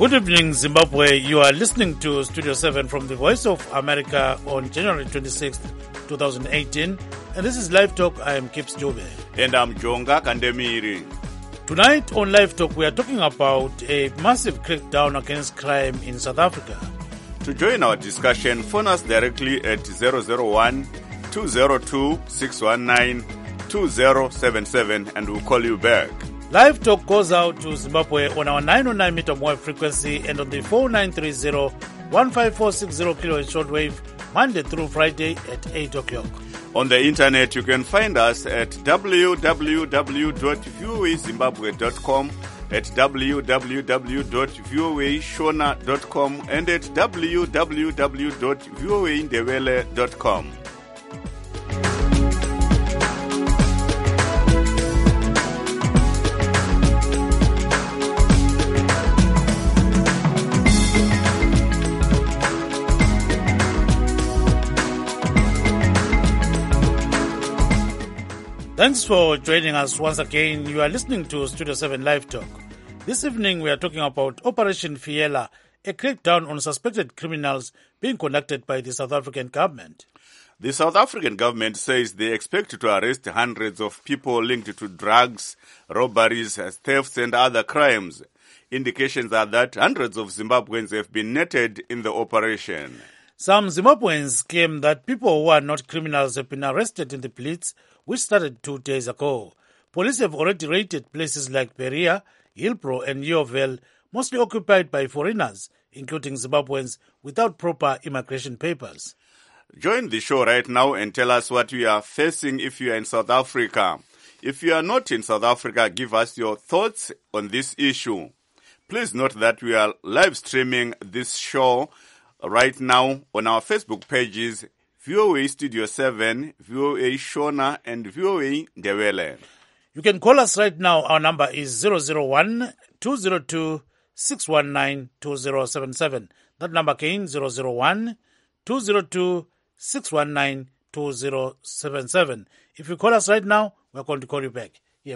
Good evening, Zimbabwe. You are listening to Studio 7 from the Voice of America on January 26th, 2018. And this is Live Talk. I am Kips Jobe. And I'm Jonga Kandemiri. Tonight on Live Talk, we are talking about a massive crackdown against crime in South Africa. To join our discussion, phone us directly at 001-202-619-2077 and we'll call you back. Live Talk goes out to Zimbabwe on our 909 meter wave frequency and on the 4930-15460 kHz shortwave, Monday through Friday at 8 o'clock. On the internet, you can find us at www.voazimbabwe.com, at www.voashona.com, and at www.voaindebele.com. Thanks for joining us once again. You are listening to Studio 7 Live Talk. This evening we are talking about Operation Fiela, a crackdown on suspected criminals being conducted by the South African government. The South African government says they expect to arrest hundreds of people linked to drugs, robberies, thefts and other crimes. Indications are that hundreds of Zimbabweans have been netted in the operation. Some Zimbabweans claim that people who are not criminals have been arrested in the blitz, which started 2 days ago. Police have already raided places like Berea, Hillbrow and Yeoville, mostly occupied by foreigners, including Zimbabweans without proper immigration papers. Join the show right now and tell us what you are facing if you are in South Africa. If you are not in South Africa, give us your thoughts on this issue. Please note that we are live streaming this show right now on our Facebook pages, VOA Studio 7, VOA Shona, and VOA Ndebele. You can call us right now. Our number is 001-202-619-2077. That number again, 001-202-619-2077. If you call us right now, we're going to call you back. Yeah,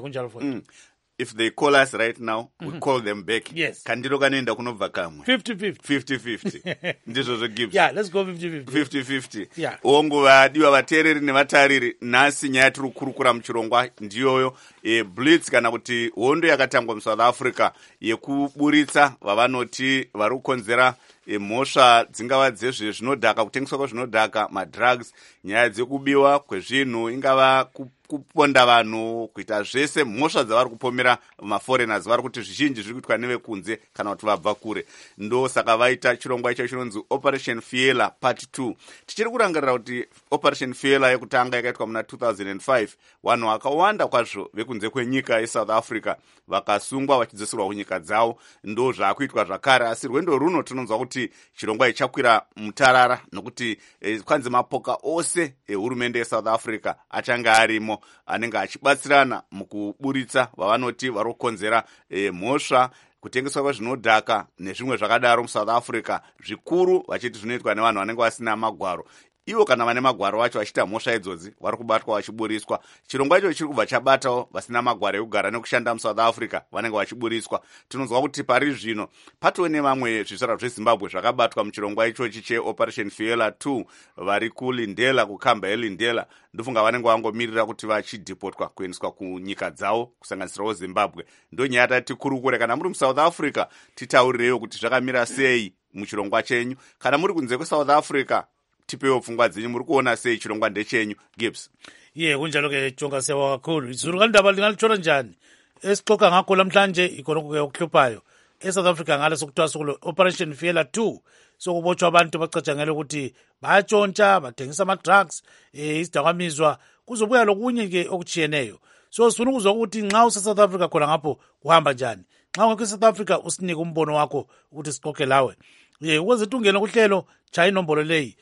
If they call us right now, we call them back. Yes. Kandiro kanoenda kunobva kamwe. 50-50. 50-50. Ndizvo zvogives. Yeah, let's go 50-50. 50-50. Yeah. Onguvadiwa vateereri nevatariri, nhasi nyaya tiri kukurukura muchirongwa ndiyoyo blitz kana kuti hondo yakatangwa muSouth Africa yekuburitsa vavanoti vari kukonzera mhosva dzingava dzezvezvinodhaka, kutengeswa kwezvinodhaka, madrugs, nyaya dzekubiwa kwezvinhu, ingava kuponda vanhu, kuita zvese mhosva dzavari kupomera maforeigners vari kuti zvizhinji zviri kuitwa nevekunze kana kuti vabva kure. Ndo saka vaita chirongwa icho chinonzi Operation Fiela Part 2. Tichiri kurangarira kuti Operation Fiela yekutanga yakaitwa muna 2005, vanhu vakawanda kwazvo vekunze kwenyika yeSouth Africa vakasungwa vachidzoserwa kunyika dzavo. Ndo zvaakuitwa zvakare, asi rwendo runo tinonzwa kuti chirongwa ichakwira mutarara nokuti kwanzi mapoka ose ehurumende yeSouth Africa achange arimo, anenge achibatsirana mukuburitsa vavanoti vari kukonzera mhosva, kutengeswa kwezvinodhaka nezvimwe zvakadaro muSouth Africa, zvikuru vachiti zvinoitwa nevanhu vanenge vasina magwaro. Ivo kana vane magwaro vacho vachiita mhosva idzodzi vari kubatwa vachiburiswa. Chirongwa icho chiri kubva chabatawo vasina magwaro ekugara nekushanda muSouth Africa vanenge vachiburiswa. Tinonzwa kuti pari zvino patove nevamwe zvizvarwa zveZimbabwe zvakabatwa muchirongwa ichochi cheOperation Fiela 2 vari kuLindela, kukamba yeLindela. Ndofunga vanenge vangomirira kuti vachidhipotwa kuendeswa kunyika dzavo kusanganisirawo Zimbabwe. Ndo nyaya tati kurukure. Kana muri muSouth Africa, titaurirewo kuti zvakamira sei muchirongwa chenyu. Kana muri kunze kweSouth Africa, tipewo pfungwa dzenyu, muri kuona sei chirongwa ndechenyu. Gibbs. Kunjalo ke Jonga, sewa kakhulu. Izulu kandaba lingalithola njani? Esixoxa ngakho namhlanje ikona okuhluphayo. eSouth Africa ngale sokuthiwa sokulo Operation Fiela 2. Sokubotshwa abantu bacatshangela ukuthi bayatshontsha, bathengisa ama-drugs, izidakamizwa, kuzobuya lokunye ke okuchiyeneyo. So sifuna ukuzwa ukuthi nxa useSouth Africa khona ngapho kuhamba njani. Nxa ungekho eSouth Africa usinike umbono wakho ukuthi sixoxe lawe. Ukuze ungene kuhlelo, chaya inombolo leyi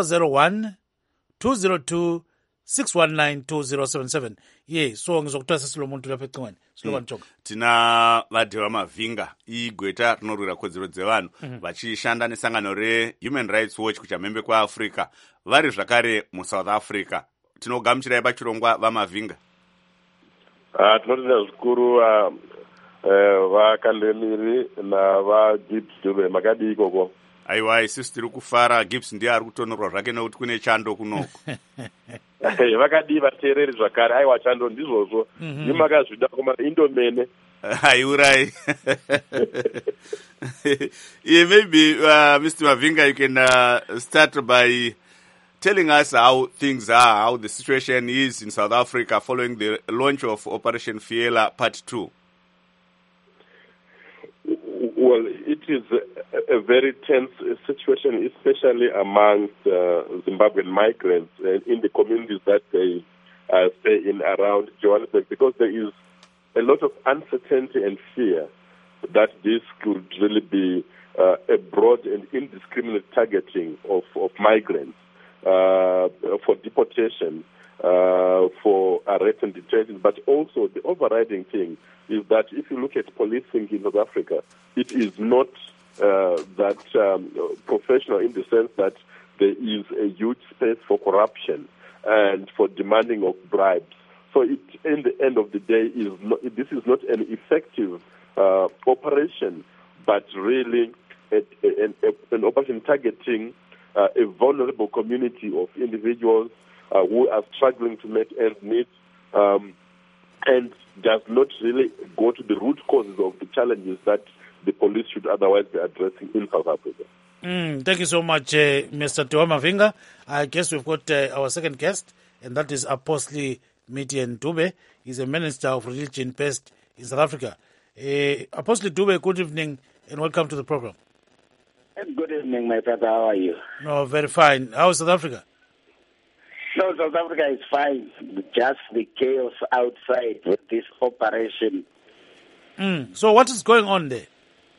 001-202-619-2077. So ngizokuthiwa sesilomuntu lapha ecingweni. Silokani Jonga. Tina vadheva mavhinga, igweta rinorwira kodzero dzevanhu vachishanda nesangano reHuman Rights Watch kuchamhembe kwaAfrica, vari zvakare muSouth Africa. Tinogamuchirai pachirongwa vamavhinga. Tinotenda zvikuru vakandemiri navagibbs dube makadii ikoko. Aiwa, isusu tiri kufara. Gibbs ndiye ari kutonorwa zvake nekuti kune chando kunoko. Vakadii vateereri zvakare. Aiwa, chando ndizvozvo. Ndimakazvida koma indomene. Aiurai. Yeah, maybe Mr. Mavinga, you can start by telling us how things are, how the situation is in South Africa following the launch of Operation Fiela Part 2. Well, it is a very tense situation, especially amongst Zimbabwean migrants in the communities that they stay in around Johannesburg, because there is a lot of uncertainty and fear that this could really be a broad and indiscriminate targeting of migrants for deportation, for arrest and detention. But also the overriding thing is that if you look at policing in South Africa, it is not that professional in the sense that there is a huge space for corruption and for demanding of bribes. So it, in the end of the day, this is not an effective operation, but really an operation targeting a vulnerable community of individuals who are struggling to make ends meet, and does not really go to the root causes of the challenges that the police should otherwise be addressing in South Africa. Thank you so much, Mr. Tiwa Mavinga. I guess we've got our second guest, and that is Apostle Mitien Dube. He's a minister of religion based in South Africa. Apostle Dube, good evening and welcome to the program. Good evening, my brother. How are you? No, very fine. How is South Africa? No, South Africa is fine. Just the chaos outside with this operation. So what is going on there?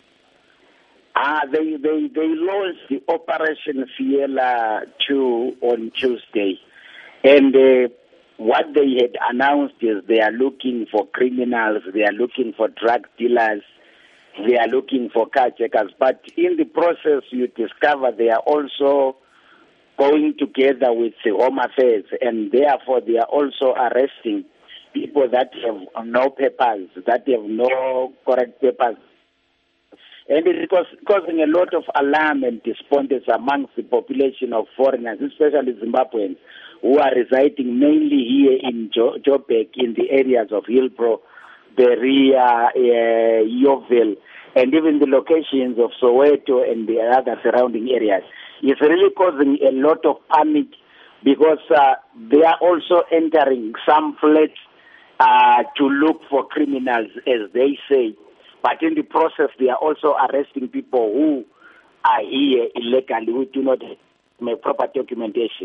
They launched the Operation Fiela 2 on Tuesday. And what they had announced is they are looking for criminals, they are looking for drug dealers, they are looking for carjackers. But in the process, you discover they are also going together with the Home Affairs, and therefore they are also arresting people that have no papers, that have no correct papers. And it is causing a lot of alarm and despondence amongst the population of foreigners, especially Zimbabweans, who are residing mainly here in Joburg, in the areas of Hillbrow, Berea, Yeoville, and even the locations of Soweto and the other surrounding areas. It's really causing a lot of panic because they are also entering some flats to look for criminals, as they say. But in the process, they are also arresting people who are here illegally, who do not have proper documentation.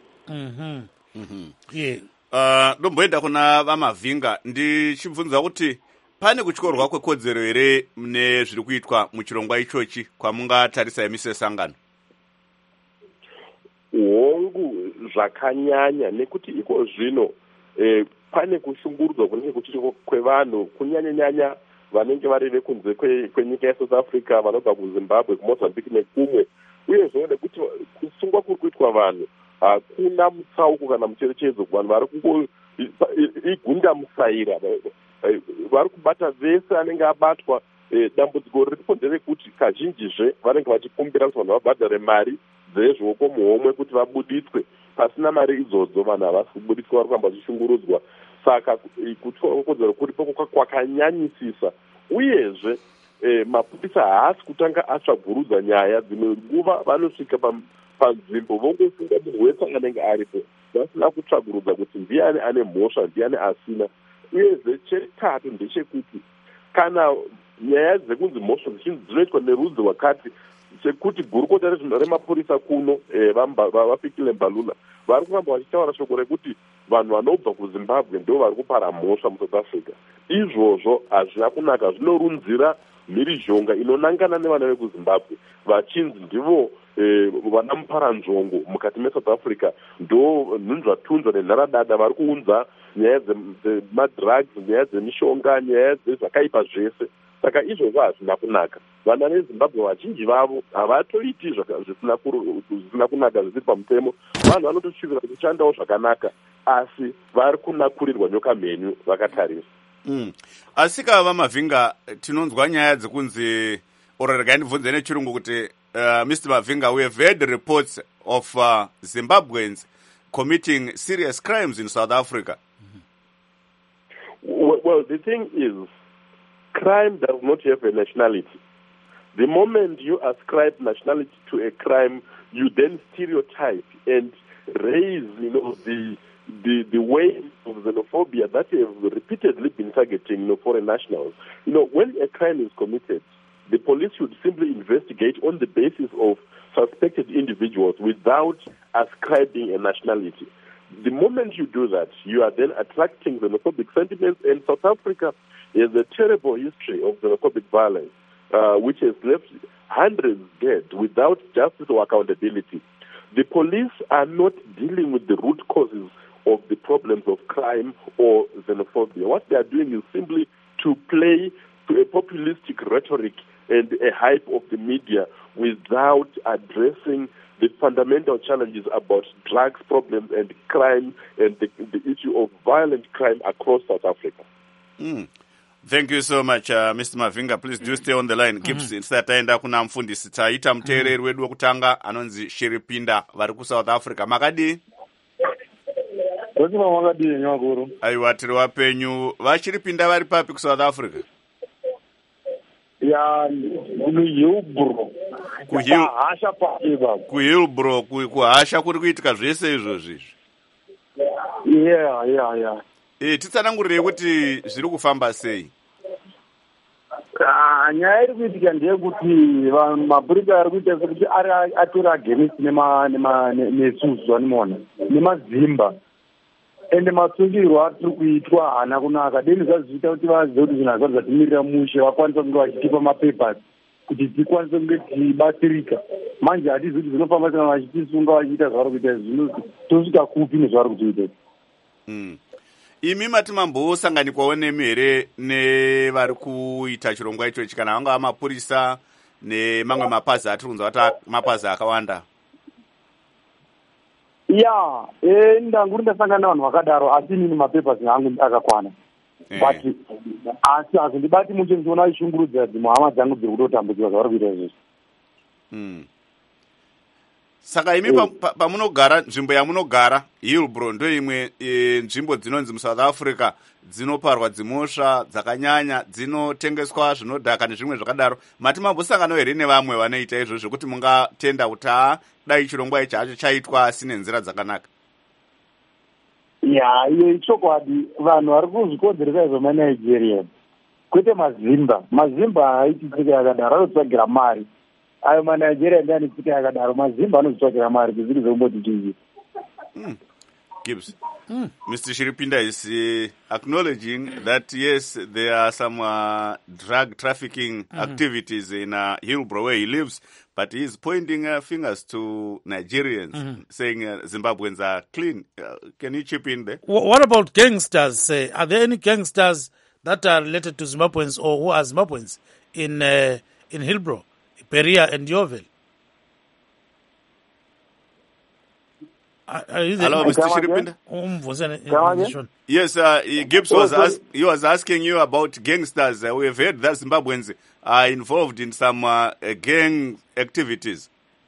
Yeah. Ndomboenda kuna vaMavinga ndichibvunza kuti pane kutyorwa kwekodzero here mune zviri kuitwa muchirongwa ichochi kwamungatarisa emise sangano? Hongu zvakanyanya nekuti iko zvino pane kushungurudzwa kunenge kuchiriko kwevanhu kunyanya vanenge vari vekunze kwenyika yeSouth Africa, vanobva kuZimbabwe, kuMozambique nekumwe. Uyezve nekuti kusungwa kuri kuitwa vanhu hakuna mutsauko kana mucherechedzo kuvanhu vari kungo igunda musaira, vari kubata vese anenge abatwa. Dambudziko riripo nderekuti kazhinjizve vanenge vachikumbira kuti vanhu vabhadhare mari dzezvoko muhomwe kuti vabuditswe. Pasina mari idzodzo vanhu havasi kubuditswa, vari kuramba vachishungurudzwa. Saka kutyorwa kwekodzero kuripo kwakanyanyisisa. Uyezve mapurisa haasi kutanga atsvagurudza nyaya. Dzimwe nguva vanosvika panzvimbo vongofunga munhu wese anenge aripo, vasina kutsvagurudza kuti ndiani ane mhosva, ndiani asina. Uyezve chetatu ndechekuti kana nyaya dzekunzi mhosva dzinoitwa nerudzi rwakati, sekuti gurukota remapurisa kuno vafikile Mbalula vari kuramba vachitaura shoko rekuti vanhu vanobva kuZimbabwe ndo vari kupara mhosva muSouth Africa. Izvozvo hazvina kunaka, zvinorunzira mhirizhonga inonangana nevana vekuZimbabwe vachinzi ndivo vana muparanzvongo mukati meSouth Africa, ndo nhunzvatunzva nenharadada vari kuunza nyaya dzemadrugs, nyaya dzemishonga, nyaya dzezvakaipa zvese. Saka izvozvo hazvina kunaka. Vana veZimbabwe vazhinji vavo havatoiti zvisina kunaka zvisiri pamutemo. Vanhu vanotoshuvira kuchandawo zvakanaka, asi vari kunakurirwa nyoka mhenyu vakatarisa. Asika vaMavinga tinonzwa nyaya dzekunzi regai ndibvunze nechirungu kuti Mr. Mavinga, we have heard reports of Zimbabweans committing serious crimes in South Africa. Well, the thing is, crime does not have a nationality. The moment you ascribe nationality to a crime, you then stereotype and raise, the wave of xenophobia that have repeatedly been targeting foreign nationals. When a crime is committed, the police should simply investigate on the basis of suspected individuals without ascribing a nationality. The moment you do that, you are then attracting xenophobic sentiments, and South Africa has a terrible history of xenophobic violence, which has left hundreds dead without justice or accountability. The police are not dealing with the root causes of the problems of crime or xenophobia. What they are doing is simply to play to a populistic rhetoric and a hype of the media without addressing the fundamental challenges about drugs problems and crime and the issue of violent crime across South Africa. Thank you so much, Mr. Mavinga. Please do stay on the line. Gibbs, taenda kuna mfundisi taita muteereri wedu wekutanga anonzi Shiripinda vari kuSouth Africa. Makadi? Aiwa, tiri wapenyu. VaShiripinda vari papi kuSouth Africa? Ya kuHillbrow. kuHillbrow kuhasha kuri kuitika zvese izvozvi. Yeah. Titsanangurirei kuti zviri kufamba sei? Nyaya iri kuitika ndeyekuti mapurisa ari kuita sekuti atori against nesusu vanimoona nemazimba ende masungirwo atiri kuitwa haana kunaka. Deni zvazviita kuti vazive kuti zvinhu hazvo zvatimirira mushe vakwanisa kunge vachitipa mapapers kuti tikwanise kunge tibatsirika. Manje hatizivi kuti zvinofamba kana vachitisunga vachiita zvavari kuita zvino tosvika kupi nezvavari kutiita. Imi mati mambosanganikwawo nemi here nevari kuita chirongwa ichochi kana vanga vamapurisa nemamwe mapazi atiri kunzwa kuti mapazi akawanda? Ya, ndanguri ndasangana navanhu vakadaro asi inini mapapers angu akakwana. But asi hazvindibati muche ndichiona ishungurudza dzimwe hama dzangu dziri kutotambudzika zvavari kuita izvozvo. Saka imi pamunogara, nzvimbo yamunogara Hillbrow ndo imwe nzvimbo dzinonzi muSouth Africa dzinoparwa dzimosva dzakanyanya, dzinotengeswa zvinodhaka nezvimwe zvakadaro. Mati mambosanganawo here nevamwe vanoita izvozvo kuti mungatenda kuti dai chirongwa ichi hacho chaitwa asi nenzira dzakanaka? Ya, iyo ichokwadi. Vanhu vari kuzvikodzeresa izvo maNigeria kwete mazimba haiti tsika yakadaro, anotsvagira mari. Ayo maNigeria ndiye ane tsika yakadaro, mazimba anozvitsvagira mari kuzviri zvomboti chii. Gibbs, Mr. Shiripinda is acknowledging that yes, there are some drug trafficking activities in Hillbrow where he lives, but he is pointing fingers to Nigerians, saying Zimbabweans are clean. Can you chip in there? What about gangsters? Are there any gangsters that are related to Zimbabweans or who are Zimbabweans in Hillbrow, Peria and Yeoville? Hello, Mr. Shiripinda. Yes, Gibbs was asking you about gangsters. We have heard that Zimbabweans are involved in some gang activities.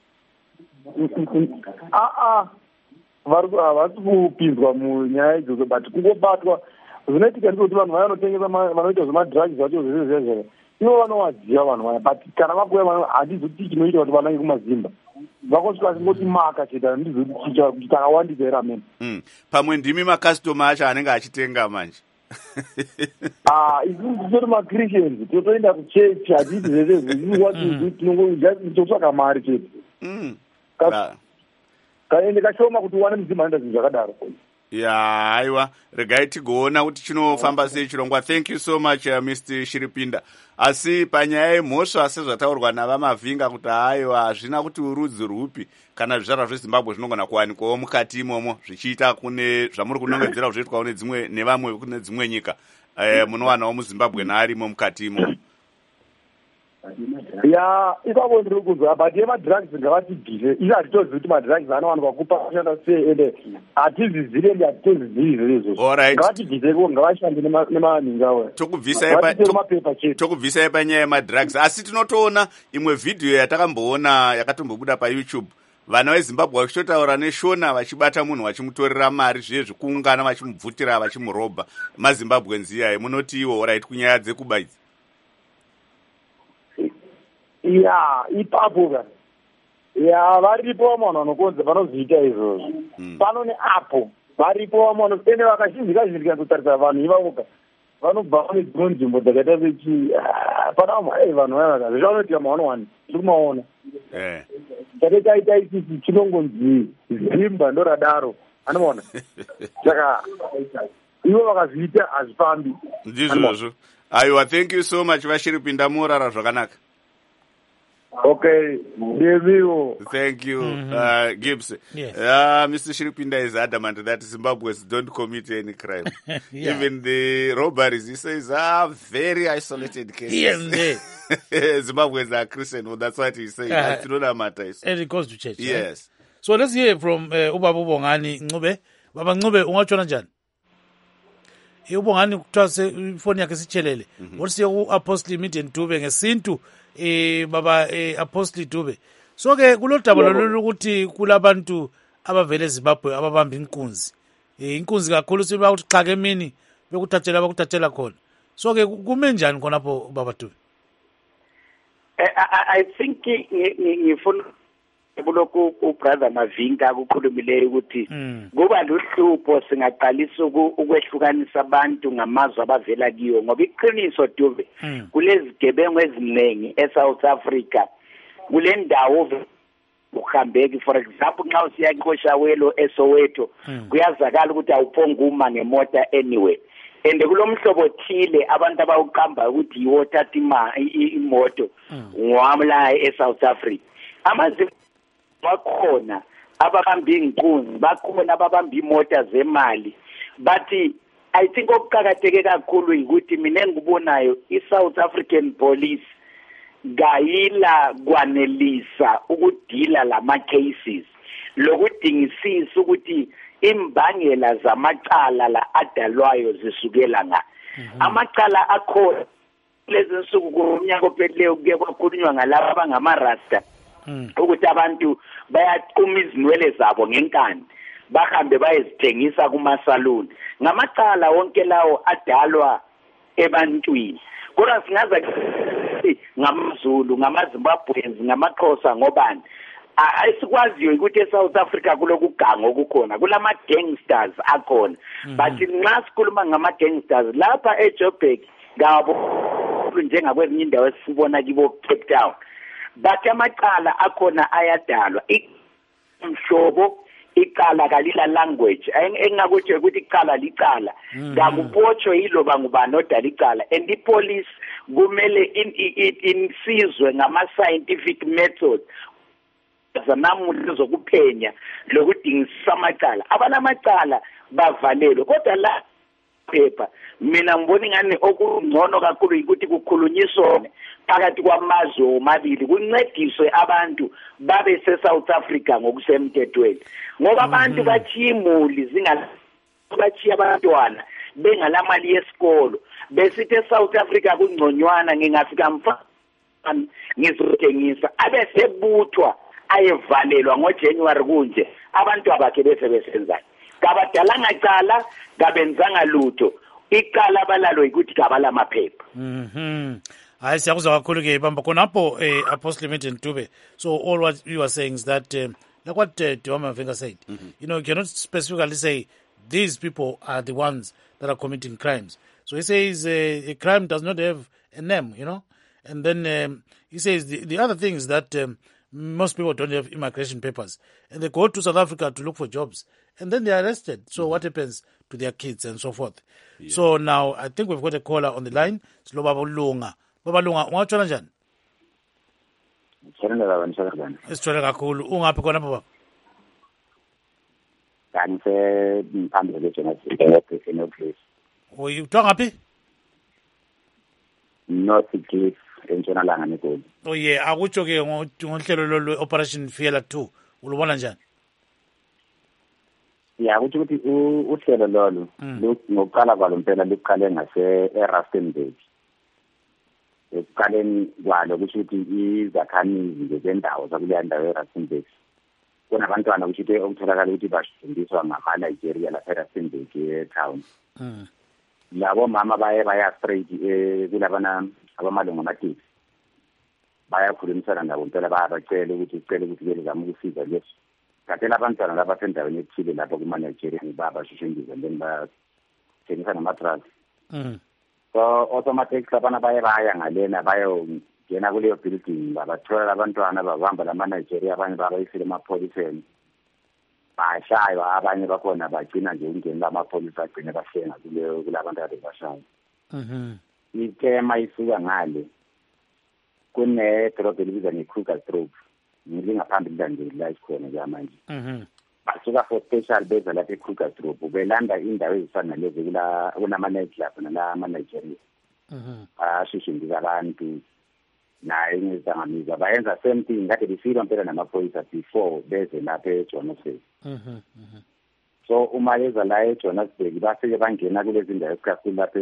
Vari kupinzwa munyaya idzodzo, but kungobatwa zvinoitika ndikuti vanhu vaya vanotengesa vanoita zvemadrugs vacho zvese ivo vanovaziva vanhu vaya, but kana vakuya handizoti chinoita kuti vanange kumazimba vakosvika singoti maka cheta ndizoti takawandisa here amene. Pamwe ndimi makastoma acho anenge achitenga manje. Isusu titori maChristians totoenda kuchechi hatiiti zvese tinongotsvaka mari chete. Kaende kashoma kuti uwane muzimba anoita zvinhu zvakadaro. Ya, aiwa, regai tigoona kuti chinofamba sei chirongwa. Thank you so much, Mr. Shiripinda. Asi panyaya yemhosva sezvataurwa navaMavinga kuti aiwa hazvina kuti urudzi rwupi kana zvizvarwa zveZimbabwe zvinogona kuwanikwawo mukati imomo zvichiita kune zvamuri kunongedzera zvoitwawo nevamwe kune dzimwe nyika munowanawo muZimbabwe naarimo mukati imo. ya ipavo ndiri kuzwa but yemadrugs ngavatigire isi hatitozivi kuti madrugs anowanikwa kupashanda sei ende hatizviziri ende hatitozizivi izvozvo ngavatigizeko ngavashande nemanhingawe tokubvisai panyaya yemadrugs. Asi tinotoona imwe vhidhiyo yatakamboona yakatombobuda payoutube, vana vezimbabwe vachitotaura neshona vachibata munhu vachimutorera mari zviye zvekuungana vachimubvutira vachimurobha. mazimbabwe iyaya munoti iwo orit kunyaya dzekuba idzi? ya ipapo ka ya varipo vamwe vanhu vanokonza vanozviita izvozvo pano neapo varipo vamwe vanhu ende vakazhinjika kutarisa vanhu ivavoka vanobva vane dzimwe nzvimbo dzakaita sechi pana vamwe vanhu vayavaka zvavanoitika mawanowani tiri kumaona chakaitaita isisi chinongonzi zimba ndoradaro anoona saka ivo vakazviita hazvifambi ndizvozvo. Aiwa, thank you so much vashiri pinda murara zvakanaka. Okay, Deviwo. Thank you, Gibbs. Yes. Mr. Shiripinda is adamant that Zimbabweans don't commit any crime. Yeah. Even the robberies, he says, are very isolated cases. Yes, Zimbabweans are Christian, well, that's what he says. and it goes to church. Yes. Right? So let's hear from Ubaba Ubongani Ncube. Baba Ncube, ungachona njani? Ubongani kuthiwa ifoni yakhe sitshelele. What's your Apostle Meeting Dube ngesintu baba Apostle Dube. So ke kulodaba lolu ukuthi kulabantu abavele eZimbabwe ababamba inkunzi. Inkunzi kakhulu sibakuthi xa ke emini bekuthathela khona. So ke kume njani khonapho baba Dube? I think ngifuna kuloko ubrother Mavinga ukukhulumileyo ukuthi kuba luhlupho singaqalisa ukwehlukanisa abantu ngamazwe abavela kiyo ngoba iqiniso Dube kulezi gebengu eziningi eSouth Africa kule ndawo uhambeki for example nxa usiya eNkoshawelo eSoweto kuyazakala ukuthi awuphonga uma ngemota anyway and kulomhlobo thile abantu abawuqamba ukuthi yiwo thatha imoto ngwamla eSouth Africa amazi bakhona ababamba inkunzi bakhona ababamba imota zemali but I think okuqhakatheke kakhulu ukuthi mina ngikubonayo iSouth African police gayila kwanelisa ukudila lama cases lokudingisisa ukuthi imbangela zamacala la adalwayo zisukela nga amacala akhona lezi nsuku kunyaka ophelileyo kuye kwakhulunywa ngalabo abangamarasta ukuthi abantu bayaqhuma izinwele zabo ngenkani bahambe bayezithengisa kumasaluni ngamacala wonke lawo adalwa ebantwini kodwa singaza ngamaZulu ngamaZimbabweans ngamaXhosa ngobani ayisikwaziyo ukuthi eSouth Africa kulokugango okukhona kulama gangsters akhona but nxa sikhuluma ngama gangsters lapha eJoburg ngabo njengakwezinye indawo esibona kibo Cape Town but amacala akhona ayadalwa imhlobo icala kalila language engakuthi ukuthi icala licala ngakuphotsho yiloba ngubani odala icala and ipolice kumele insizwe ngama scientific methods zanamuhla zokuphenya lokudingisisa amacala abanamacala bavalelwe kodwa la phepha mina ngibona ingani okungcono kakhulu ukuthi kukhulunyiswane phakathi kwamazwe omabili kuncediswe abantu babe seSouth Africa ngokusemthethweni ngoba abantu bachiya imuli bachiya abantwana bengalamali yesikolo besithi eSouth Africa kungconywana ngingafika mfana ngizothengisa abesebuthwa ayevalelwa ngoJanuary kunje abantu abakhe bese besenzani kabadalanga icala kabenzanga lutho icala balalo ukuthi kabala amaphepha hayi siyakuzwa kakhulu ke bamba khonapho Apostle Meeting Dube. So all what you are saying is that like what Dwama Mavinga said, you know, you cannot specifically say these people are the ones that are committing crimes. So he says a crime does not have a name, you know, and then he says the other thing is that most people don't have immigration papers and they go to South Africa to look for jobs and then they are arrested. So what happens to their kids and so forth? Yeah. So now I think we've got a caller on the line. Silo Baba Lunga. Baba Lunga, ungachona njani? Isithole kakhulu. Ungaphi khona baba? Kanse phambili kwejona sibheke place. Uyithiwa ngaphi? North Cliff entshonalanga neGoli. Oh yeah, akutsho ke ngohlelo lolu Operation Fiela 2 ulubona njani? Ya ukuthi uhlelo lolu ngokuqala kwalo impela liqale ngase eRustenburg. Ekuqaleni kwalo kusho ukuthi izakhamizi zendawo zakuleya ndawo eRustenburg kunabantwana ukuthi okutholakala ukuthi bafundiswa ngama-Nigeria lapha eRustenburg town. Labo mama baya straight kulabana abamalungu amateksi bayakhulumisana nabo impela bayabacela ukuthi bezame ukusiza leso. Kathela abantwana laba sendaweni ethile lapho kuma-Nigeria babashushengiza then bathengisa nama-drugs. So automatic labana baya ngalena bayongena kuleyo building babathola abantwana babamba lama-Nigeria abanye babayisile emapholiseni bashaywa abanye bakhona bagcina nje ukungeni lamapholisa agcine bahlenga kulabantu ade bashaya. Ikema isuka ngale kunedrobha elibizwa nge-Krugersdorp ngilingaphambili landeli la isikhona nje manje. Basuka for special beza lapha eKrugersdorp belanda indawo ezifana nalezo kunama-night club nalama-Nigeria. Ashushingiza abantu naye ngezangamizwa bayenza same thing kade befika impela namaphoyisa before beze lapha eJohannesburg. So uma beza la eJohannesburg bafike bangena kulezi ndawo esikakhulu lapha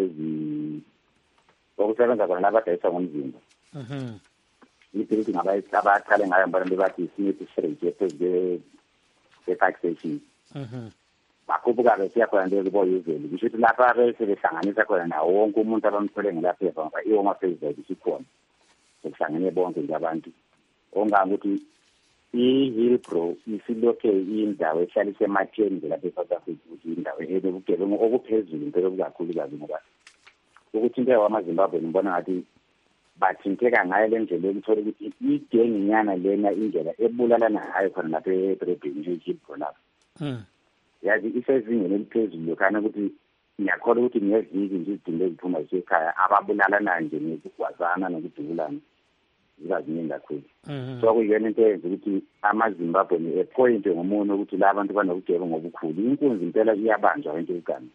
okusebenza khona labadayisa ngomzimba. Ibuilding abaqale ngayo abantu bathi Smith Street phezulu e-Park Station. Bakhuphuka besiya khona nje kuboyizeli kusho ukuthi lapha sebehlanganisa khona nawo wonke umuntu abamthole ngelapha ngoba iwoma Facebook isikhona sekuhlangene bonke nje abantu ongangokuthi i-Hillbrow isilokhe indawo ehlala isematheni nje lapha eSouth Africa ukuthi indawo ebugebengu okuphezulu impela okukakhulu kabi ngoba ukuthi into yamaZimbabwe ngibona ngathi bathinteka ngayo le ndlela ukuthola ukuthi igenginyana lena indlela ebulalana ngayo khona lapha edrobheni eHillbrow lapha. Yazi isezingeni eliphezulu lokhana ukuthi ngiyakholwa ukuthi ngiyeziki nje izidingo eziphuma ekhaya ababulalana nje ngokugwazana nokudubulana zibaziningi kakhulu. So kuyena into eyenza ukuthi amaZimbabwe epoint ngomunye ukuthi la bantu banokugeba ngobukhulu inkunzi impela iyabanjwa into egama.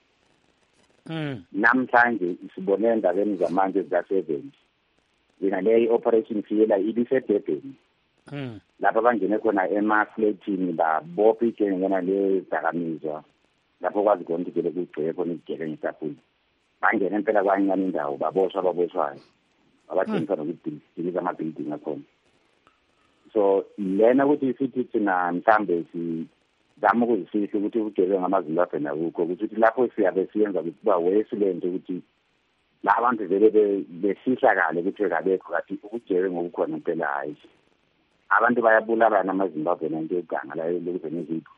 Namhlanje sibone endabeni zamanje zika-7 yena le Operation Fiela ibisedebheni. Lapha bangene khona ema-flatini babopha igengena lezidakamizwa lapho kwazi khona ukuthi vele kugceke khona igele ngesaphuzi bangene impela kwanyana indawo baboshwayo abathengisa nokudiliza ama-building akhona. So lena ukuthi sithi thina mhlambe sizama ukuzifihla ukuthi ukugebe ngamaZimbabwe nakukho ukuthi lapho siyabe siyenza ukuthi kuba wesilento ukuthi la bantu vele befihlakale ukuthi kabekho kathi ukugebe ngokukhona impela hayi abantu bayabulalana amaZimbabwe nanto eganga la lokuthi nezipho.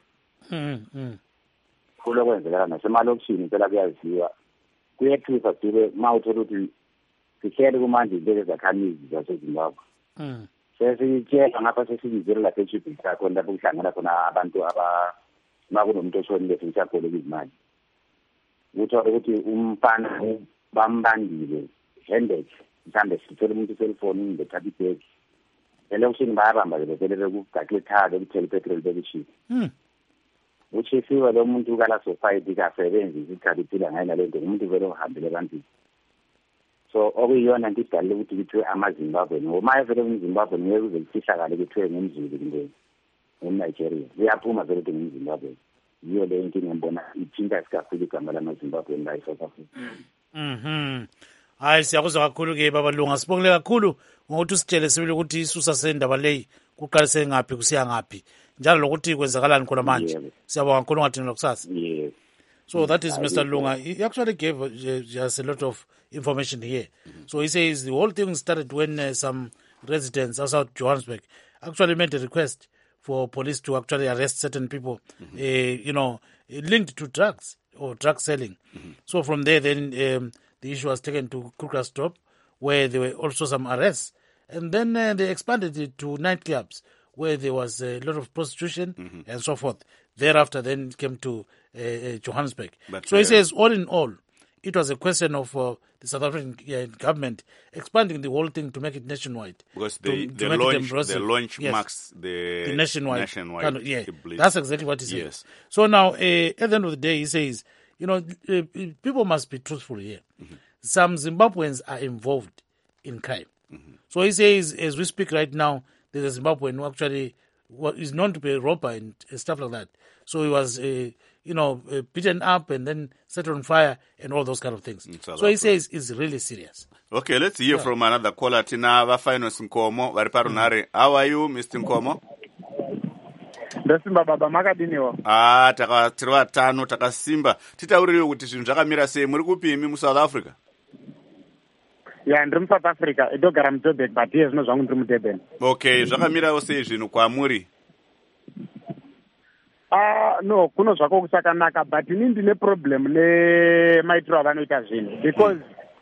Kulo kwenzekala nasemalokishini phela kuyaziwa kuyethusa dube mawuthola ukuthi sihlele kumanje lezi zakhamizi zaseZimbabwe. Sesitshela ngapha sesibizele lapha eJupiter sakho lapho kuhlangana khona abantu makunomuntu oshonile sisaboleka izimali. Uthola ukuthi umfana bambandile handed mhlambe sithole umuntu cellphone ngethatha ibag. Elokishini bayabamba vele bekugaqile thale ukuthela ipetrol bekishini. Uchifiwe lo muntu kala society kasebenzi isikhathi phila ngayo nalento umuntu vele ohambile ebantwini. So okuyiyona into idalile ukuthi kuthiwe amaZimbabwe ngoba vele umZimbabwe ngeke uze kufihlakale kuthiwe ngumZulu kumbe ngumNigeria uyaphuma vele ukuthi ngumZimbabwe. Yiyo le nto ngiyibona ithinta kakhulu igama lamaZimbabwe la eSouth Africa. Hayi siyakuzwa kakhulu ke babalunga sibongile kakhulu ngokuthi usitshele sibili ukuthi isusa sendaba leyi kuqalise ngaphi kusiya ngaphi njalo lokuthi kwenzakalani khona manje. Siyabonga kakhulu ngathi nokusasa. So that is Mr. Lunga. He actually gave just a lot of information here. So he says the whole thing started when some residents outside Johannesburg actually made a request for police to actually arrest certain people, linked to drugs or drug selling. So from there, then the issue was taken to Krugersdorp, where there were also some arrests. And then they expanded it to nightclubs, where there was a lot of prostitution and so forth. Thereafter, then it came to Johannesburg. But, so he says, all in all, it was a question of the South African government expanding the whole thing to make it nationwide. Because the launch marks the nationwide. That's exactly what he says. Yes. So now, at the end of the day, he says, people must be truthful here. Some Zimbabweans are involved in crime. So he says, as we speak right now, there's a Zimbabwean who actually is known to be a robber and stuff like that. So he was, beaten up and then set on fire and all those kind of things. So he says it's really serious. Okay, let's hear from another caller. Tina Vafinus Nkomo, Variparunare. How are you, Mr. Nkomo? Ndasimba baba makadiniwa. Tiriwa tano takasimba. Titaurirewo kuti zvinhu zvakamira sei. Muri kupimi mu South Africa? Ya ndiri mu South Africa, edogara muJoburg, but iye zvino zvangu ndiri muDurban. Okay, zvakamirawo sei zvinhu kwamuri? No, kuno zvako kuchakanaka, but ini ndine problem nemaitiro avanoita zvinhu, because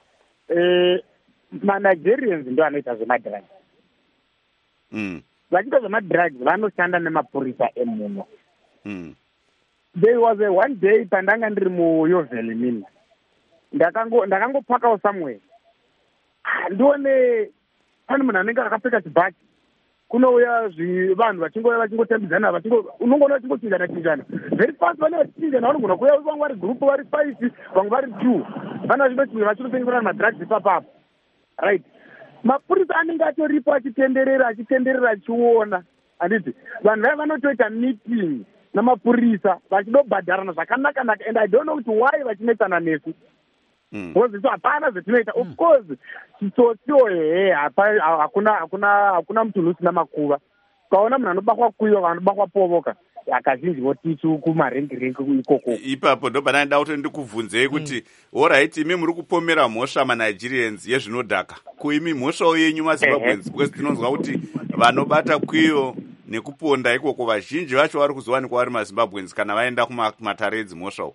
ma-Nigerians ndo anoita zvemadrugs. Vachiita zvemadrugs vanoshanda nemapurisa emuno. There was a one day pandanga ndiri muYoveli mini. Ndakangopakawo somewhere. Ndione pane munhu anenge akapfeka chibhachi. Kunouya vanhu vachingotambidzana, unongoona vachingochinjana. Very fast vane vachichinjana, vanogona kuuya vamwe vari group vari 5, vamwe vari 2. Vana vachinotengesana madrugs ipapapo. Right. Mapurisa anenge atoripo achitenderera achiona. Handiti vanhu vaya vanotoita meeting namapurisa vachidobhadharana zvakanaka, and I don't know kuti why vachinetsana nesu. Because hapana zvetinoita. Of course chitsotsi hakuna mtunhu usina makuva. Ukaona munhu anobakwa kuiva, anobakwa povoka, akazhinji votichu kumarengi ikoko. Ipapo ndo pana ndauto ndikubvunzei kuti alright, imi muri kupomera mhosva maNigerians yezvinodhaka. Kuimi mhosvawo yenyu maZimbabweans, because tinonzwa kuti vanobata kwiyo nekuponda ikoko vazhinji vacho vari kuzowanikwa vari maZimbabweans kana vaenda kumatare edzimhosvawo.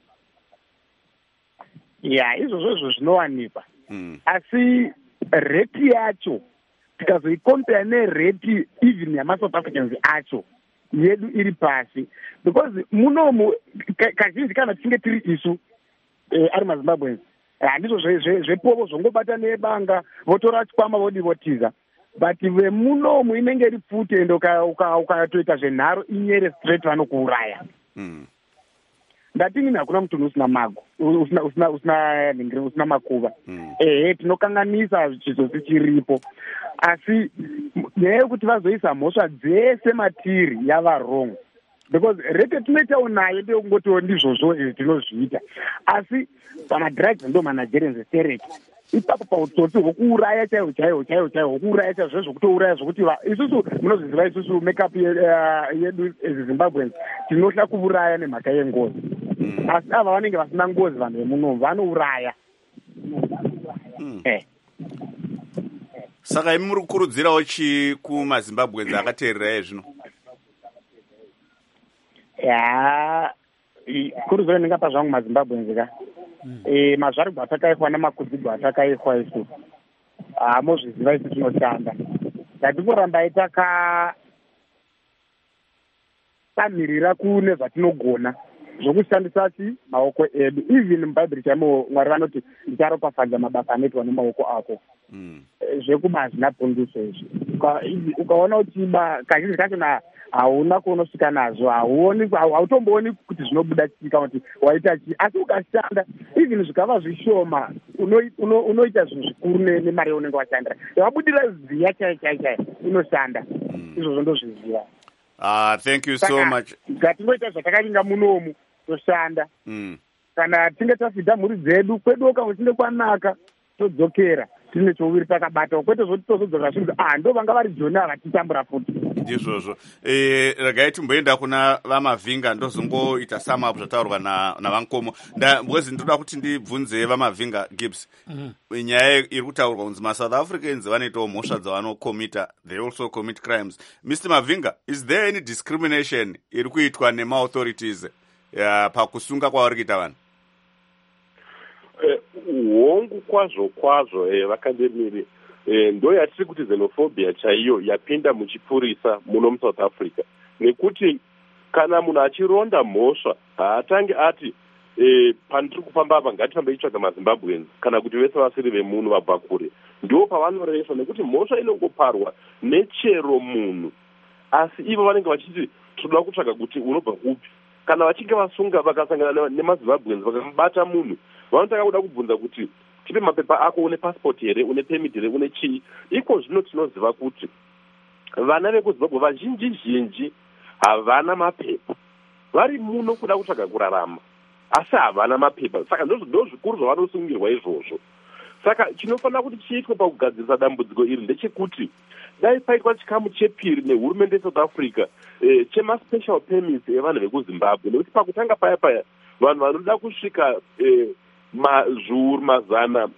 Izvozvo zvinowanikwa. Asi rate yacho tikazoikompare nerate even yamaSouth Africans acho yedu iri pasi, because munomu kazhinji kana tichinge tiri isu ari maZimbabweans, handizvo zvepovo zvongobata nebanga votora chikwama vodivotiza, but vemunomu inenge iri pfuti, ende ukatoita zvenharo inyere straight vanokuuraya. Ndatingini hakuna mtunhu usina mago, usina makuva. Tinokanganisa chitsotsi chiripo, asi nyaya yekuti vazoisa mhosva dzese matiri yava wrong, because rete tinoitawo nayo ndekungotiwo ndizvozvo tinozviita, asi pamadrugs ndo maNigerians stereke. Ipapo pautsotsi hwokuuraya chaiho hwokuuraya chaizvo zvokutouraya zvokuti isusu munozviziva, isusu makeup yedu eZimbabweans tinohla kuuraya nemhaka yengozi. Asi ava vanenge vasina ngozi, vanhu vemunomu vanouraya. Saka imi muri kukurudzirawo chi kumaZimbabweans akateerera izvino? Kurudziro ndingapa zvangu maZimbabweans ka. Mazvarigwa atakaikwa namakudzigwa atakaikwa isu. Mozviziva isu tinoshanda. Ngatirambai takamirira kune zvatinogona zvokushandisa maoko edu. Even mubhaibheri chaimo Mwari vanoti ndicharopafadza mabasa anoitwa nemaoko ako. Zvekuba hazvina punduso izvi. Ukaona kuti kazhinji kacho hauna kunosvika nazvo, hautombooni kuti zvinobuda chika kuti waita chi, asi ukashanda even zvikava zvishoma unoita zvinhu zvikuru nemari yaunenge washandira. Wabudira ziya chaiyo inoshanda. Izvozvo ndozviziva. Thank you so much. Ngatingoita zvatakaringa munomu toshanda. Kana tinge tafidha mhuri dzedu kwedu ukamuchinge kwanaka todzokera tine chouviri takabata, kwete zvoti tozodzora zvinhu ndo vanga vari joni avatitambura futi. Ndizvozvo. Regai timboenda kuna vaMavhinga ndozongoita sum up zvataurwa naVankomo. Because ndoda kuti ndibvunze vaMavhinga Gibbs. Nyaya iri kutaurwa kunzi maSouth Africans vanoitawo mhosva dzavanokomita, they also commit crimes. Mr. Mavhinga, is there any discrimination iri kuitwa nema-authorities pakusunga kwavari kuita vanhu? Hongu kwazvo vakandemiri ndo yatiri kuti xenophobia chaiyo yapinda muchipurisa muno muSouth Africa, nekuti kana munhu achironda mhosva haatange ati pandiri kufamba apa ngatifambe itsvaga maZimbabweans kana kuti vese vasiri vemunhu vabva kure. Ndo pavanoresa, nekuti mhosva inongoparwa nechero munhu, asi ivo vanenge vachiti toda kutsvaga kuti unobva kupi. Kana vachinge vasunga vakasangana nemaZimbabweans vakamubata munhu, vanotanga kuda kubvunza kuti tipe mapepa ako, une passport here, une permit here, une chii. Iko zvino tinoziva kuti vana vekuzimbabwe vazhinji havana mapepa, vari muno kuda kutsvaga kurarama, asi havana mapepa. Saka ndo zvikuru zvavanosungirwa izvozvo. Saka chinofanira kuti chiitwe pakugadzirisa dambudziko iri ndechekuti dai paitwa chikamu chepiri nehurumende yeSouth Africa chema-special permits evanhu vekuzimbabwe, nekuti pakutanga paya vanhu vanoda kusvika zviuru mazana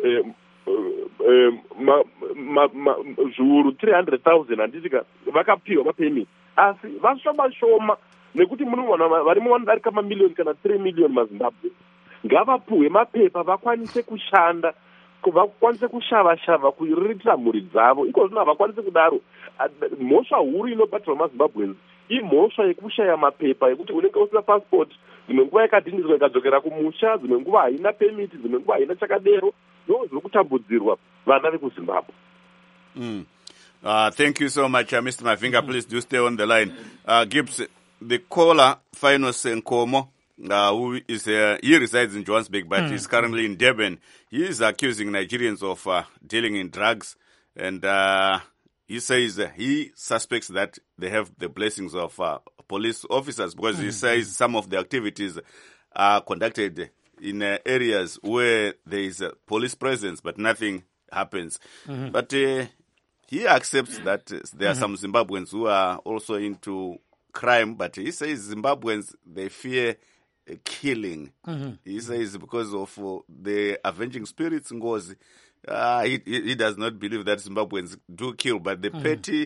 zviuru 300,000 handitika vakapiwa mapemiti, asi vashoma nekuti munowana varimo vanodarika mamiliyoni kana 3 miliyoni mazimbabwe. Ngavapuhwe mapepa vakwanise kushanda, vakwanise kushava kuriritira mhuri dzavo. Iko zvino havakwanisi kudaro. Mhosva huru inobatirwa mazimbabweans imhosva yekushaya mapepa, yekuti unenge usina passport, dzimwe nguva yakadhiniswa ikadzokera kumusha, dzimwe nguva haina permit, dzimwe nguva haina chakadero. Ndo zviri kutambudzirwa vana vekuzimbabwe. Thank you so much, Mr. Mavinga. Please do stay on the line. Gibbs, the caller, Finos Nkomo, who is he resides in Johannesburg, but he's currently in Durban. He is accusing Nigerians of dealing in drugs, and he says he suspects that they have the blessings of police officers, because he says some of the activities are conducted in areas where there is a police presence, but nothing happens. But he accepts that there are some Zimbabweans who are also into crime, but he says Zimbabweans, they fear killing. He says because of the avenging spirits in Ngozi, he does not believe that Zimbabweans do kill, but the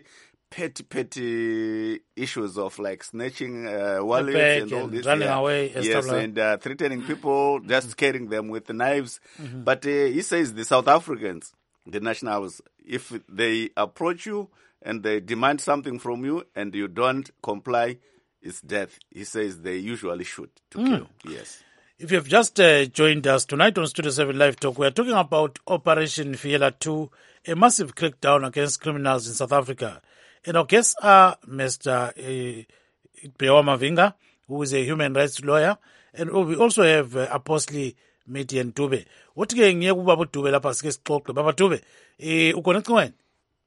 petty issues of like snatching wallets and all this, running away, yes, and threatening people, just scaring them with knives. But he says the South Africans, the nationals, if they approach you and they demand something from you and you don't comply, it's death. He says they usually shoot to kill. Yes. If you've just joined us tonight on Studio 7 Live Talk, we are talking about Operation Fiela 2, a massive crackdown against criminals in South Africa. And our guests are Mr. Pewa Mavinga, who is a human rights lawyer, and we also have Apostle Median Dube. What do you think about Dube? La Pascal talk Baba Dube. Uconnect when?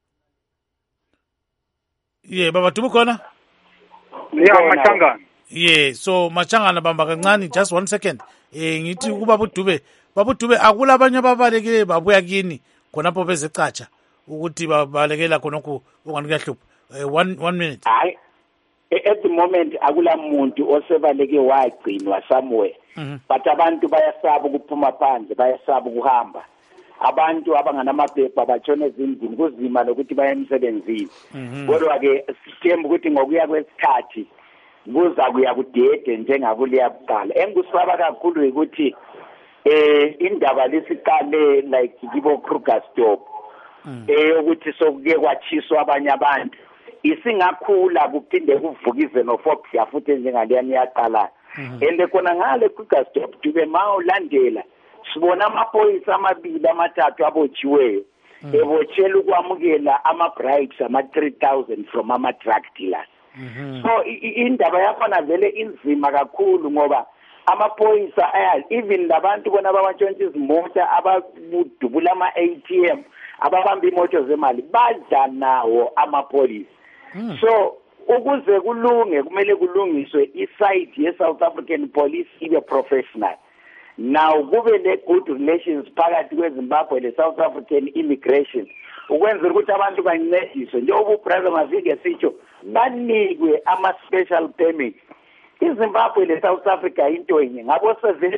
Yeah, Baba Dube Kona? Yeah, Machanga. Yeah, so Machanga na Bamba Kangani, just 1 second. Ngithi ubaba Dube. Baba Dube akula abanye babalekile babuya kini khona pho bezecatsha ukuthi babalekela khona ku unganika hlupho. 1 minute. At the moment akula muntu osebaleke wagcinwa somewhere. But abantu bayasaba ukuphuma phandle, bayasaba ukuhamba. Abantu abanganamaphepha batshona ezindlini kuzima lokuthi baye emsebenzini. Kodwa ke sithemba ukuthi ngokuya kwesikhathi kuza kuya kudede njengakuliya kuqala. Engikusaba kakhulu ukuthi indaba lesiqale like kibo Krugersdorp ukuthi sokuke kwachiswa abanye abantu isingakhula kuphinde kuvukize nophobia futhi njengaliyani yaqala. Ende khona ngale Krugersdorp Dube mawulandela sibona amaphoyisa amabili amathathu abotshiweyo ebotshela ukwamukela ama-bribes ama-3,000 from ama-drug dealers. So indaba yakhona vele inzima kakhulu ngoba amaphoyisa even labantu bona abantshontsha izimota abadubula ama-ATM ababamba imoto zemali badla nawo amaphoyisa. So ukuze kulunge kumele kulungiswe iside ye-South African police ibe professional. Now kube ne-good relations phakathi kweZimbabwe le-South African immigration ukwenzela ukuthi abantu bancediswe njengoba ubrother Mavinga sitsho banikwe ama-special permit. iZimbabwe le-South Africa into enye ngabo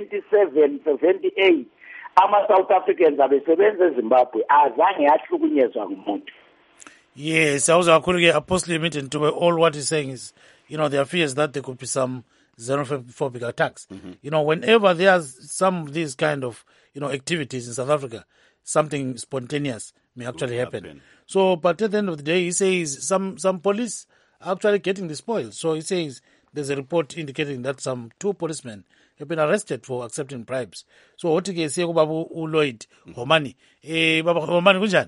77-78 ama-South Africans abesebenza eZimbabwe azange yahlukunyezwa ngumuntu. Yes, I was calling Apostle Median Dube. All what he's saying is, there are fears that there could be some xenophobic attacks. Whenever there's some of these kind of, activities in South Africa, something spontaneous may actually happen. So, but at the end of the day, he says some police are actually getting the spoils. So he says there's a report indicating that some 2 policemen have been arrested for accepting bribes. So what you say about Lloyd Homani? Baba Homani kunjani?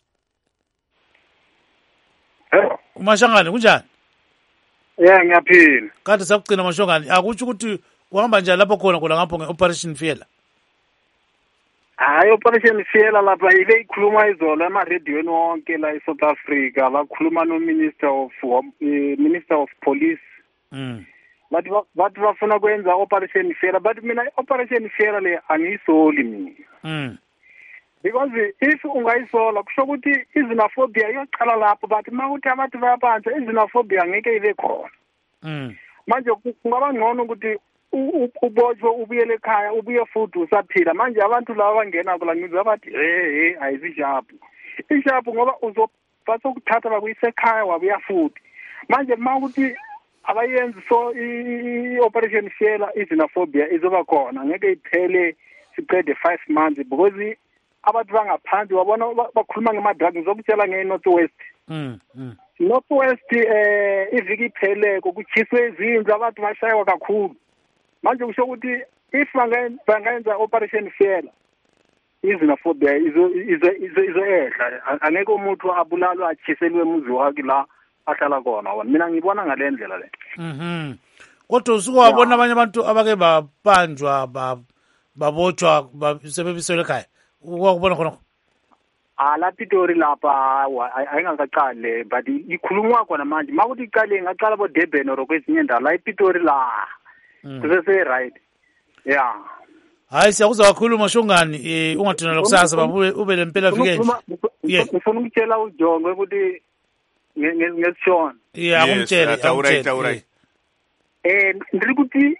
Umashangane kunjani? Yeah, ngiyaphila. Kade sakugcina mashongani akutsho ukuthi uhamba njani lapho khona ngapho ngeoperation Fiela? hayi operation Fiela lapha ile ikhuluma izolo emarediyweni wonke la eSouth Africa bakhuluma nominister of police bathi bafuna kwenza operation Fiela but mina operation Fiela le angiyisoli mina because if ungayisola kusho ukuthi izinophobia iyoqala lapho but mawuthi abantu bayabanjwa izinophobia ngeke ibe khona manje kungaba ngcono ukuthi ubotshwe ubuyele ekhaya ubuye futhi usaphila manje abantu laba bangena kula ngizwa bathi ayizishapu ishapu ngoba uzophatha ukuthatha bakuyise ekhaya wabuya futhi manje mawuthi abayenzi so i-operation Fiela izinophobia izoba khona ngeke iphele siqede 5 months because abantu bangaphansi wabona bakhuluma ngema-drugs ngizokutshela nge-North West North West iviki iphele kokuchiswe izindlu abantu bashaywa kakhulu manje kusho ukuthi if bangayenza operation Fiela izinophobia izoehla angeke umuntu abulalwe achiselwe emuzi wakhe la ahlala khona mina ngibona ngale ndlela le kodwa usuke wabona abanye abantu abake babanjwa babotshwa sebebiselwe ekhaya ukubona khona la Pitori lapha ayingakaqali but ikhulumwa khona manje makuthi iqale ngaqala bo Durban or kwezinye indawo la ePitori la kusese right hayi siyakuzwa kakhulu mashongani ungathina kusasa babuye ube lempela vikendi ngifuna ukutshela uJongo ukuthi ngesishona akumtshele ndiri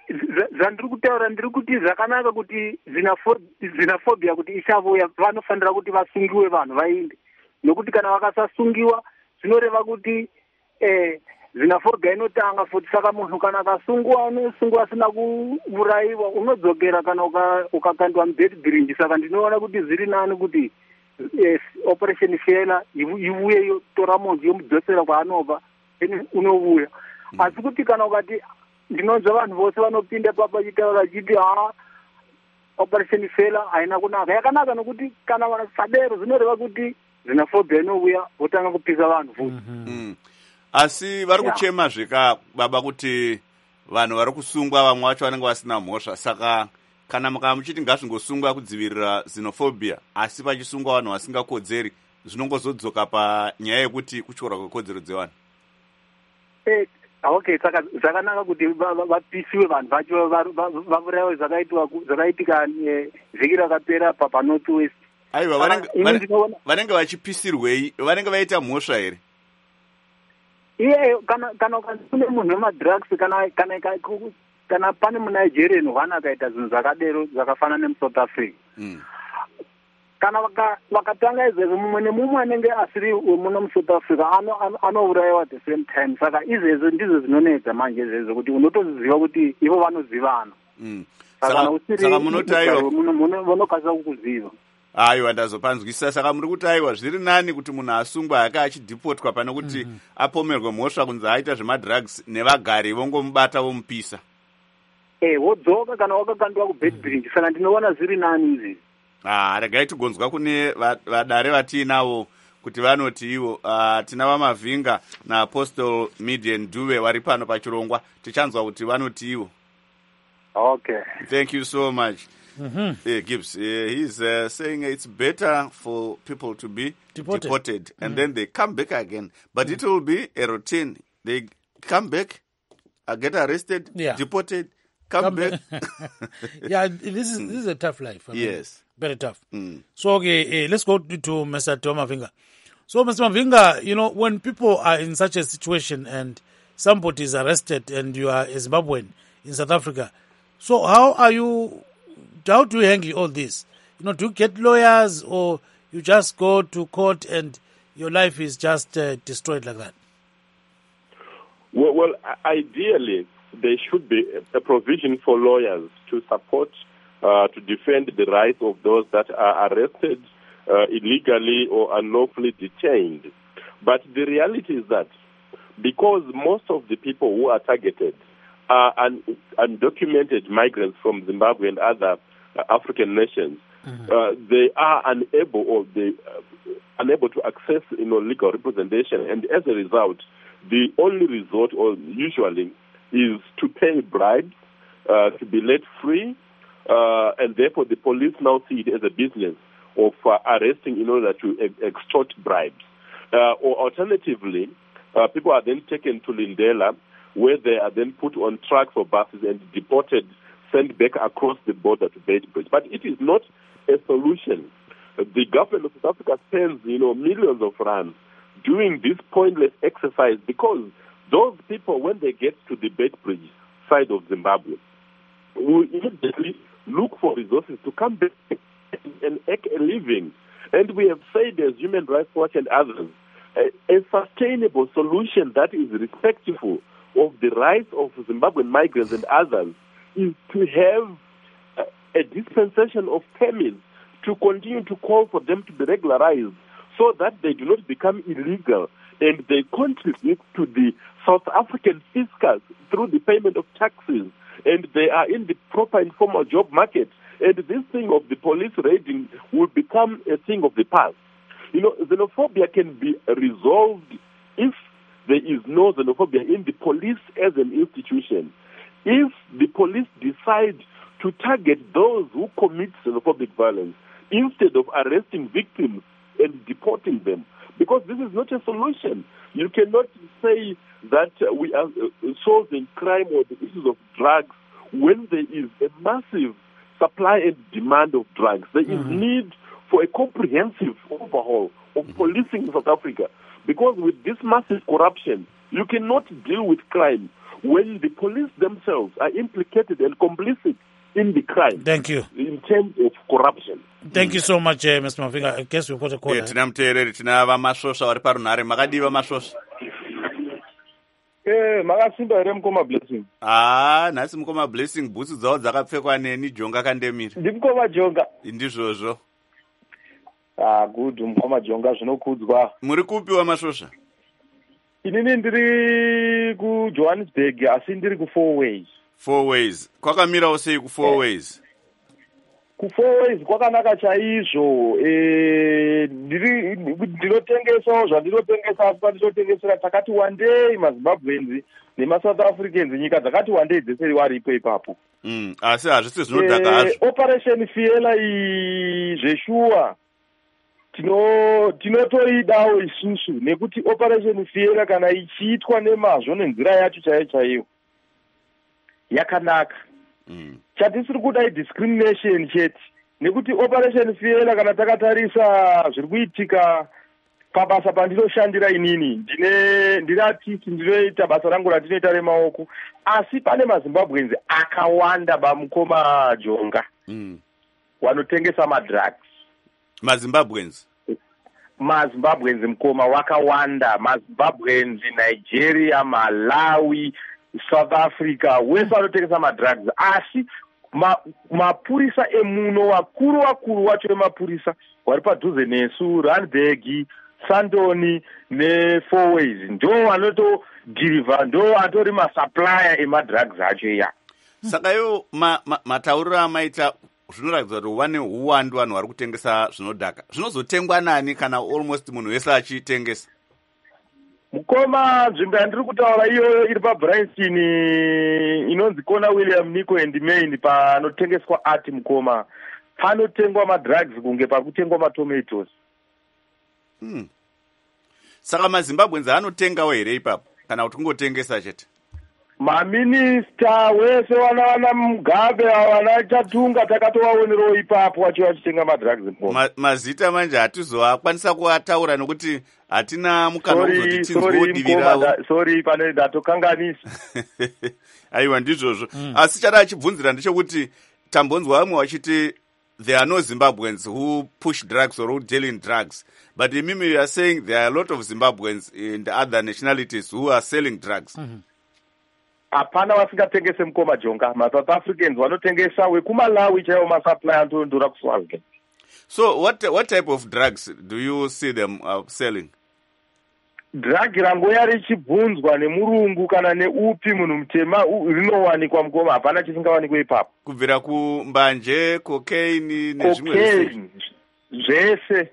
kuti zvakanaka kuti zinophobia kuti ichavuya vanofanira kuti vasungiwe vanhu vainde nokuti kana vakasasungiwa zvinoreva kuti zinophobia inotanga futi saka munhu kana akasungwa unosungwa asina kuurayiwa unodzokera kana ukakandwa mubhedhirinji saka ndinoona kuti zviri nani kuti operation Fiela ivuye yotora munhu yomudzosera kwaanobva unovuya asi kuti kana ukati ndinonzwa vanhu vose vanopinda papa chitaura chiti operation Fiela haina kunaka yakanaka nokuti kana vanasadero zvinoreva kuti zinophobia inouya votanga kupisa vanhu futi asi vari kuchema zvika baba kuti vanhu vari kusungwa vamwe vacho vanenge vasina mhosva saka kana mukava muchiti ngazvingosungwa kudzivirira xenophobia asi pachisungwa vanhu vasingakodzeri zvinongozodzoka panyaya yekuti kutyorwa kwekodzero dzevanhu okay saka zvakanaka kuti vapisiwe vanhu vacho vavurayiwe zvakaitika vhiki rakapera paNorth West aiwa vanenge vachipisirwei vanenge vaita mhosva here iye kana kune munhu wemadrugs kana pane muNigerian one akaita zvinhu zvakadero zvakafanana nemuSouth Africa kana vakatanga izvezvo mumwe nemumwe anenge asiri muno muSouth Africa anourayiwa at the same time saka izvezvo ndizvo zvinonetsa manje izvezvo kuti unotoziva kuti ivo vanozivana saka munoti aiwa vanokwanisa kukuziva aiwa ndazopanzwisisa saka muri kuti aiwa zviri nani kuti munhu asungwa hake achidhipotwa pane kuti apomerwe mhosva kunzi aita zvemadrugs nevagari vongomubata vomupisa wodzoka kana wakakandwa kubhedhirinji saka ndinoona zviri nani izvi regai tigonzwa kune vadare vatiinavo kuti vanoti ivo tina vaMavhinga naApostle Midian Duve vari pano pachirongwa tichanzwa kuti vanoti ivo okay thank you so much Gibbs he's saying it's better for people to be deported and then they come back again but it will be a routine. They come back, get arrested, deported, come back. This is a tough life. I mean, yes, very tough. So okay, let's go to Mr. Mavinga. So Mr. Mavinga, when people are in such a situation and somebody is arrested and you are a Zimbabwean in South Africa, so how do you handle all this? Do you get lawyers or you just go to court and your life is just destroyed like that? Well, ideally, there should be a provision for lawyers to support, to defend the rights of those that are arrested illegally or unlawfully detained. But the reality is that because most of the people who are targeted are undocumented migrants from Zimbabwe and other African nations, they are unable to access legal representation, and as a result, the only resort, or usually, is to pay bribes, to be let free, and therefore the police now see it as a business of arresting in order to extort bribes. Or alternatively, people are then taken to Lindela, where they are then put on trucks or buses and deported, sent back across the border to Beitbridge. But it is not a solution. The government of South Africa spends, millions of rands doing this pointless exercise because those people, when they get to the Beitbridge side of Zimbabwe, will immediately look for resources to come back and make a living. And we have said as Human Rights Watch and others, a sustainable solution that is respectful of the rights of Zimbabwean migrants and others is to have a dispensation of permits to continue to call for them to be regularized so that they do not become illegal and they contribute to the South African fiscus through the payment of taxes, and they are in the proper informal job market. And this thing of the police raiding will become a thing of the past. Xenophobia can be resolved if there is no xenophobia in the police as an institution. If the police decide to target those who commit xenophobic violence instead of arresting victims and deporting them, because this is not a solution. You cannot say that we are solving crime or the issues of drugs when there is a massive supply and demand of drugs. There is need for a comprehensive overhaul of policing in South Africa, because with this massive corruption, you cannot deal with crime when the police themselves are implicated and complicit in the crime. Thank you. In terms of corruption. Thank you so much, Mr. Mavinga. I guess we've got a call. Tina muteereri, tina vamasvosva vari parunhare. Makadiva masvosva? Makasimba here Mukoma Blessing. Nhasi Mukoma Blessing, bhutsu dzavo dzakapfekwa neni, Jonga Kandemiri. Ndimukoma Jonga. Ndizvozvo. Good, Mukoma Jonga zvinokudzwa. Muri kupiwa masvosva? Inini ndiri kuJohannesburg asi ndiri ku4 Ways. 4 Ways. Kwakamirawo sei ku4 Ways? Ku4 Ways kwakanaka chaizvo. Ndinotengesawo zvandinotengesa asi pandinotengesera takati one day maZimbabweans nemaSouth Africans nyika dzakati one day dzese waripo ipapo. Asi hazvisi zvinodhaka hazvo. Operation Fiela iyi zveshuwa tinotoidawo isusu nekuti Operation Fiela kana ichiitwa nemazvo nenzira yacho chaiyo yakanaka. Chatisiri kuda discrimination chete nekuti Operation Fiela kana takatarisa zviri kuitika pabasa pandinoshandira inini ndiratisti ndinoita basa rangu ratinoita remaoko, asi pane maZimbabweans akawanda Mukoma Jonga wanotengesa madrugs. maZimbabweans Mukoma wakawanda. maZimbabweans, Nigeria, Malawi, South Africa wese vanotengesa madrugs, asi mapurisa emuno vakuru wacho vemapurisa vari padhuze nesu, Randburg, Sandton ne4 Ways ndo vanotodhirivha, ndo vatori masupplier emadrugs acho iya. Saka iwo matauriro amaita zvinoratidza kuti wane uwandu vanhu vari kutengesa zvinodhaka. Zvinozotengwa nani kana almost munhu wese achitengesa? Mukoma, nzvimbo yandiri kutaura iyoyo iri paBryanston inonzi Kona William Nico and Main panotengeswa art. Mukoma, panotengwa madrugs kunge pakutengwa matomatoes. Saka maZimbabweans anotengawo here ipapo kana kuti kungotengesa chete? Maminista wese wana Mugabe wana Chatunga takatovaonerawo ipapo vachitenga madrugs. Mukoma, mazita manje hatizokwanisa kuataura nokuti hatina mukana wekuzoti tinzvodivirawo. Sorry, pane ndatokanganisa. Aiwa, ndizvozvo. Asi chada achibvunzira ndechekuti tambonzwa vamwe vachiti there are no Zimbabweans who push drugs or who deal in drugs, but imimi you are saying there are a lot of Zimbabweans and other nationalities who are selling drugs. Hapana vasingatengese Mukoma Jonga. maSouth Africans vanotengesa, wekumalawi chaiwo masupply antondora kuSwaziland. So what type of drugs do you see them selling? Drug rangoya richibvunzwa nemurungu kana neupi munhu mutema rinowanikwa Mukoma, hapana chisingawanikwa ipapo. Kubvira kumbanje, cocaine nezvimwe zvese.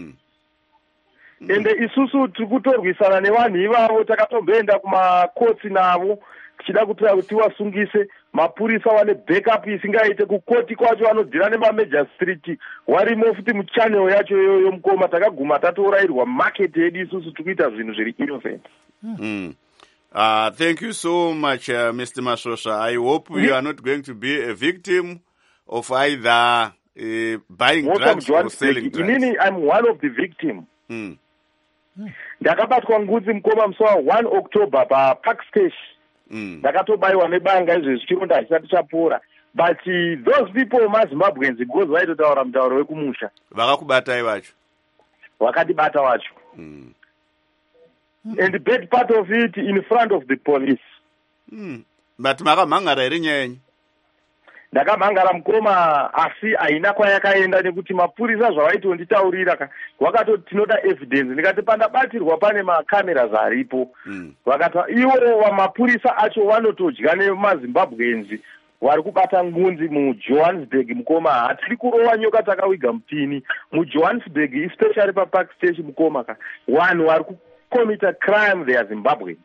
Ende isusu tiri kutorwisana nevanhu ivavo, takatomboenda kumakotsi navo tichida kuti tiwasungise mapurisa wane backup isingaite kukoti kwacho vanodzira nemamajor street warimo futi muchannel yacho iyoyo mukoma takaguma tatourayirwa market yedu isusu tikuita zvinhu zviri innocent. Thank you so much, Mr. Mashosha. I hope you are not going to be a victim of either buying drugs or selling drugs. Meaning I'm one of the victims. Ndakabatwa ngudzi mukoma musi wa1 October paPark Station. Ndakatobayiwa nebanga izvezvi chironda chisati chapora. But those people maZimbabweans because vaitotaura mutauro wekumusha. Vakakubatai vacho? Vakatibata vacho. And the bad part of it in front of the police. But makamhangara here nyaya yenyu? Ndakamhangara mukoma asi haina kwayakaenda nekuti mapurisa zvavaitonditaurira vakatoti tinoda evidence. Ndikati pandabatirwa pane macameras aripo. Vakati ivo mapurisa acho vanotodya nemaZimbabweans vari kubata ngunzi muJohannesburg mukoma. Hatiri kurova nyoka takawiga mupini. MuJohannesburg especially paPark Station mukoma vanhu vari commit a crime, they are Zimbabweans.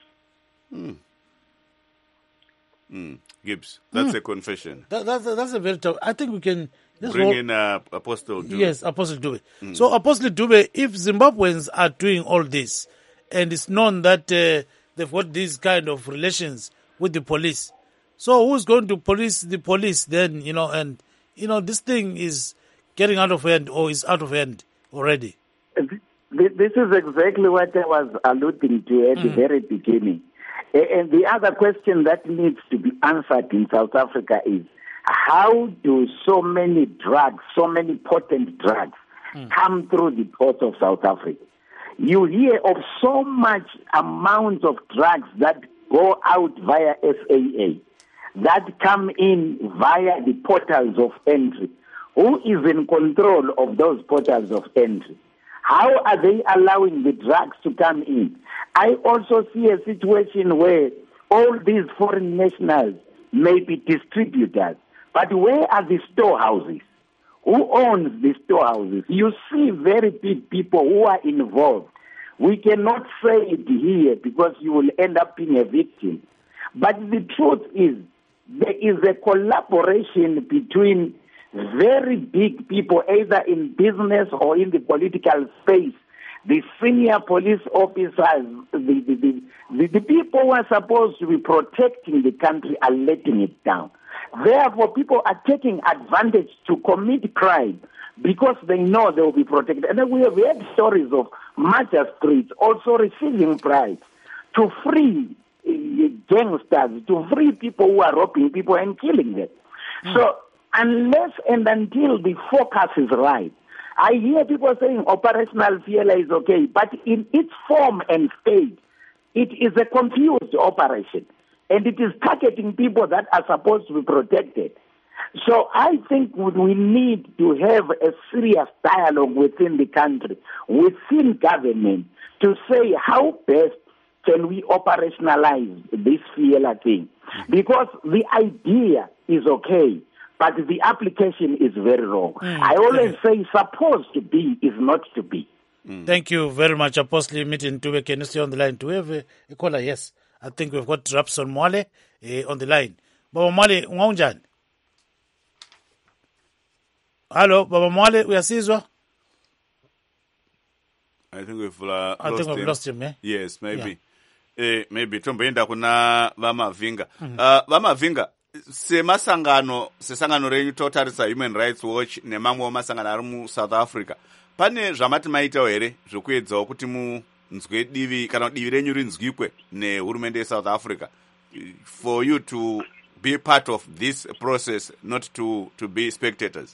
Gibbs, that's a confession. That's a very tough. I think we can bring in Apostle Dube. Yes, Apostle Dube. So, Apostle Dube, if Zimbabweans are doing all this, and it's known that they've got these kind of relations with the police, so who's going to police the police then? And this thing is getting out of hand, or is out of hand already. This is exactly what I was alluding to at the very beginning. And the other question that needs to be answered in South Africa is, how do so many drugs, so many potent drugs, come through the ports of South Africa? You hear of so much amount of drugs that go out via SAA, that come in via the portals of entry. Who is in control of those portals of entry? How are they allowing the drugs to come in? I also see a situation where all these foreign nationals may be distributors, but where are the storehouses? Who owns the storehouses? You see very big people who are involved. We cannot say it here because you will end up being a victim. But the truth is, there is a collaboration between very big people, either in business or in the political space. The senior police officers, the people who are supposed to be protecting the country are letting it down. Therefore, people are taking advantage to commit crime because they know they will be protected. And then we have had stories of magistrates also receiving bribes to free gangsters, to free people who are robbing people and killing them. So, unless and until the focus is right, I hear people saying operational Fiela is okay, but in its form and state, it is a confused operation, and it is targeting people that are supposed to be protected. So I think we need to have a serious dialogue within the country, within government, to say how best can we operationalize this Fiela thing. Because the idea is okay, but the application is very wrong. I always say supposed to be is not to be. Thank you very much, Apostle Meeting Dube. Can you stay on the line? Do we have a caller? Yes. I think we've got Rapson Mwale on the line. Baba Mwale, ungaunjani? Hello, Baba Mwale, uyasizwa? I think we've lost him, eh? Yes, maybe. Yeah. Maybe tomboenda kuna Vamavinga. Vamavinga, sesangano renyu totarisa Human Rights Watch nemamwe masangano ari muSouth Africa, pane zvamati maitawo here zvekuedzawo kuti munzwe divi kana divi renyu rinzwikwe nehurumende yeSouth Africa, for you to be part of this process, not to be spectators?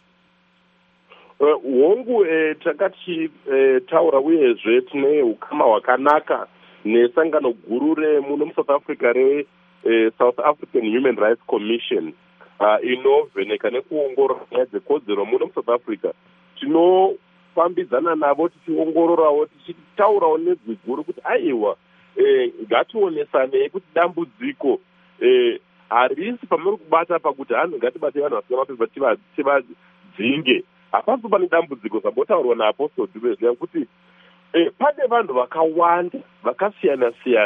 Hongu takati taura uyezve tine ukama hwakanaka nesangano guru remuno muSouth Africa South African Human Rights Commission inovheneka nekuongorora nyaya dzekodzero muno muSouth Africa. Tinofambidzana navo tichiongororawo tichitaurawo nezwi guru kuti aiwa ngationesanei kuti dambudziko harisi pamuri kubata pakuti hanhu ngatibate vanhu vasina mapepa tivadzinge. Hapasi pane dambudziko zambotaurwa naApostle Dube kuti pane vanhu vakawanda vakasiyana-siyana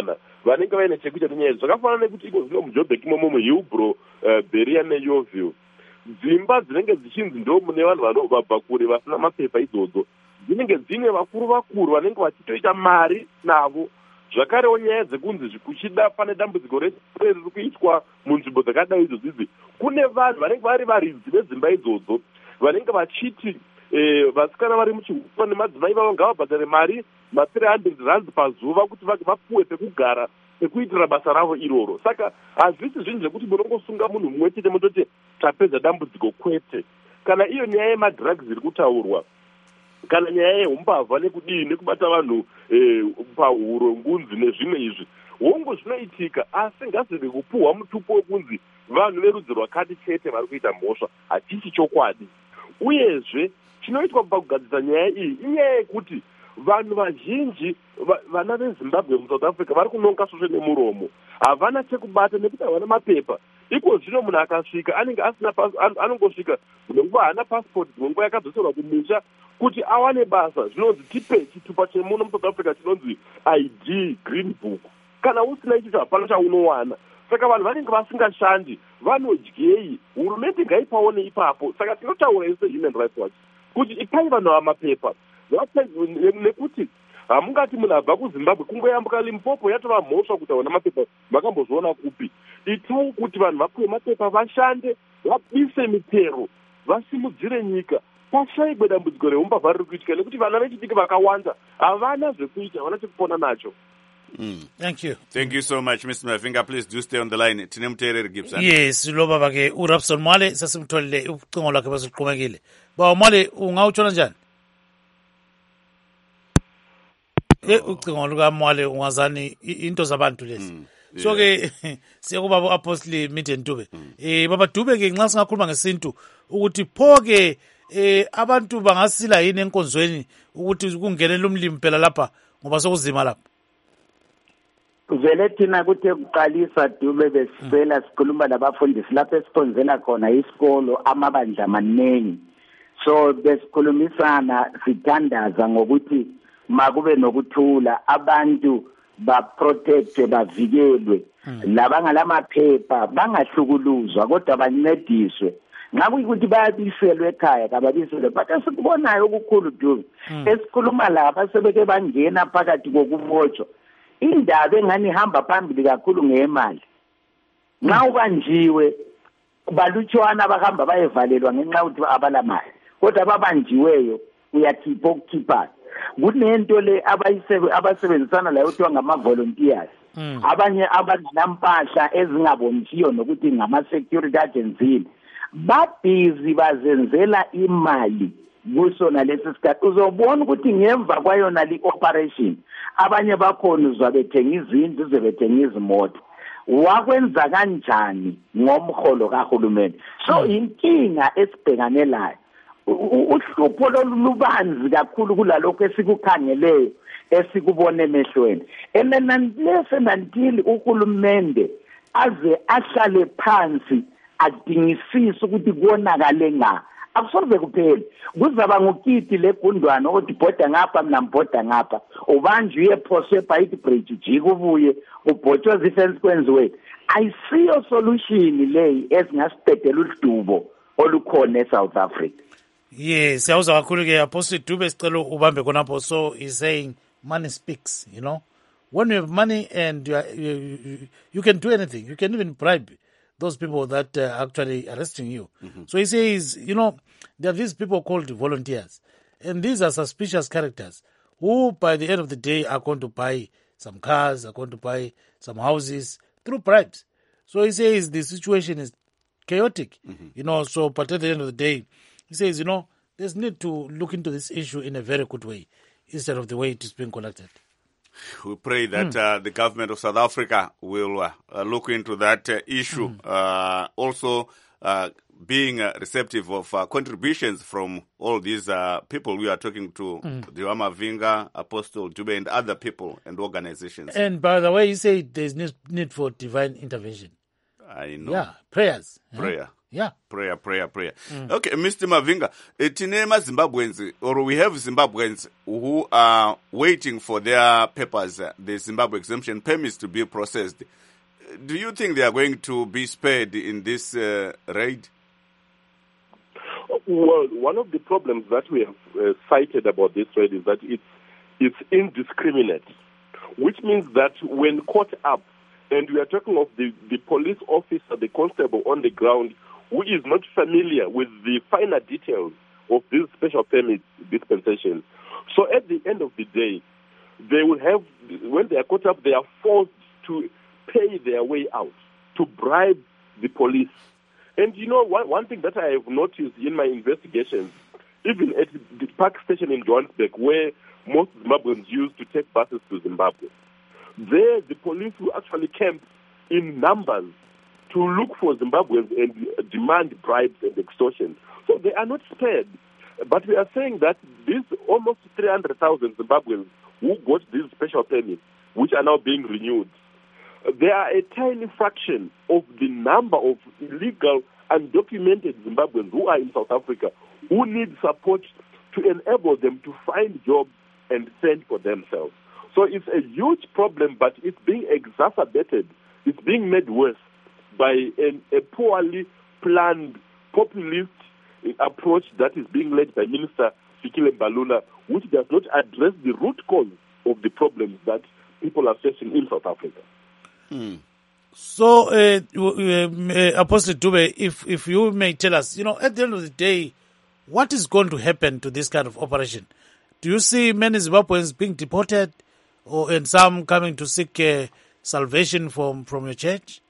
vanenge vaine chekuita nenyaya idzi zvakafanana nekuti iko zvino mujoburg imomo muhillbrow beria neyeoville dzimba dzinenge dzichinzi ndo mune vanhu vanobva kure vasina mapepa idzodzo dzinenge dzine vakuru vanenge vachitoita mari navo. Zvakarewo nyaya dzekunzi kuchida pane dambudziko riri kuitwa munzvimbo dzakadai idzodzi, kune vanhu vanenge vari varidzi vedzimba idzodzo vanenge vachiti vasikana vari muchihuma nemadzimai vavo ngavabhadhare mari ma300 pazuva kuti vapuwe pekugara pekuitira basa ravo iroro. Saka hazvisi zvinhu zvekuti munongosunga munhu mumwe chete mutoti tapedza dambudziko, kwete. Kana iyo nyaya yemadrugs iri kutaurwa, kana nyaya yeumbavha nekudii nekubata vanhu pahuro, ngunzi nezvimwe izvi, hongu zvinoitika, asi ngazvive kupuhwa mutupo wekunzi vanhu verudzi rwakati chete vari kuita mhosva. Hachisi chokwadi. Uyezve chinoitwa pakugadzisa nyaya iyi inyaya yekuti vanhu vazhinji vana vezimbabwe musouth africa vari kunonga svosve nemuromo, havana chekubata nekuti havana mapepa. Iko zvino munhu akasvika anenge asina anongosvika nenguva haana passport, nenguva yakadzoserwa kumusha kuti awane basa zvinonzi tipe chitupa chemuno musouth africa chinonzi ID green book. Kana usina ichicho hapana chaunowana. Saka vanhu vanenge vasingashandi, vanodyei? Hurumende ngaipaone ipapo. Saka tinotaura ese Human Rights Watch kuti ipai vanhu vamapepa, nekuti hamungati munhu abva kuzimbabwe kungoyambuka Limpopo yatova mhosva kuti havana mapepa, makambozviona kupi? Itai kuti vanhu vapuwe mapepa, vashande, vabise mitero, vasimudzire nyika, pashayigwe dambudziko reumbavha riri kuitika, nekuti vana vechidiki vakawanda havana zvekuita, havana chekupona nacho. Thank you so much, Mr. Mavinga. Please do stay on the line. Tine Muterere Gibson. Yes, loba bake uRapson Mwale sasimtholile ucingo lakhe basiqhubekile. Ba Mwale ungawutshona njani? Ucingo luka Mwale ungazani into zabantu lezi. So ke siyakubaba Apostle Miden Dube. Baba Dube ke nxa singakhuluma ngesintu ukuthi phoke abantu bangasila yini enkonzweni ukuthi kungenele umlimi phela lapha ngoba sokuzima lapha. Vele thina kuthe kuqalisa Dube besicela sikhuluma labafundisi lapho esiphonzela khona isikolo amabandla amaningi. So besikhulumisana sithandaza ngokuthi makube nokuthula, abantu baprotectwe, bavikelwe, labangalamaphepha bangahlukuluzwa kodwa bancediswe. Ngakuyikuthi bayabiselwe ekhaya kababiselwe, but esikubonayo okukhulu Dube esikhuluma lapha sebeke bangena phakathi kokubotshwa. Indaba engani ihamba phambili kakhulu ngemali. Nxa ubanjiwe balutshwana abahamba bayevalelwa ngenxa ukuthi abalamali, kodwa ababanjiweyo uyakhipha okukhiphayo. Kunento le abasebenzisana layo kuthiwa ngama-volunteers, abanye abanampahla ezingabonisiyo nokuthi ngama-security agency, babhizi bazenzela imali kusona lesi sikhathi. Uzobona ukuthi ngemva kwayona li-operation abanye bakhona uzabethenga izindlu, uzabethenga izimoto. Wakwenza kanjani ngomholo kahulumeni? So inkinga esibhekane layo, uhlupho lolubanzi kakhulu kulalokho esikukhangeleyo esikubone emehlweni. Until uhulumende aze ahlale phansi adingisise ukuthi konakale nga, akusoze kuphela. Kuzaba ngukiti legundwana ukuthi bhoda ngapha mina mbhoda ngapha, ubanjwe uyephoswe eBite Bridge ujike ubuye ubhotshwe ifence kwenziwe. Ayisiyo solution leyi esingasibhedela udubo olukhona eSouth Africa. Yes, siyawuza kakhulu ke Apostle Dube sicela ubambe khonapho. So he's saying money speaks, you know. When you have money and you can do anything, you can even bribe those people that are actually arresting you. So he says, you know, there are these people called volunteers, and these are suspicious characters who by the end of the day are going to buy some cars, are going to buy some houses through bribes. So he says the situation is chaotic, you know, so but at the end of the day, he says, you know, there's need to look into this issue in a very good way instead of the way it is being conducted. We pray that the government of South Africa will look into that issue. Also, being receptive of contributions from all these people we are talking to, Dube Mavinga, Apostle Dube, and other people and organizations. And by the way, you say there's need for divine intervention. I know. Yeah, prayers. Prayer. Yeah. Prayer. Okay, Mr. Mavinga, tinema Zimbabweans, or we have Zimbabweans who are waiting for their papers, the Zimbabwe exemption permits to be processed. Do you think they are going to be spared in this raid? Well, one of the problems that we have cited about this raid is that it's indiscriminate, which means that when caught up, and we are talking of the police officer, the constable on the ground, who is not familiar with the finer details of these special permit dispensations. So at the end of the day, they will have, when they are caught up, they are forced to pay their way out, to bribe the police. And you know, one thing that I have noticed in my investigations, even at the Park Station in Johannesburg, where most Zimbabweans used to take buses to Zimbabwe, there the police will actually camp in numbers to look for Zimbabweans and demand bribes and extortion. So they are not spared. But we are saying that these almost 300,000 Zimbabweans who got these special permits, which are now being renewed, they are a tiny fraction of the number of illegal, undocumented Zimbabweans who are in South Africa, who need support to enable them to find jobs and fend for themselves. So it's a huge problem, but it's being exacerbated. It's being made worse by a poorly planned populist approach that is being led by Minister Fikile Mbalula, which does not address the root cause of the problems that people are facing in South Africa. So, Apostle Dube, if you may tell us, at the end of the day, what is going to happen to this kind of operation? Do you see many Zimbabweans being deported, and some coming to seek salvation from your church?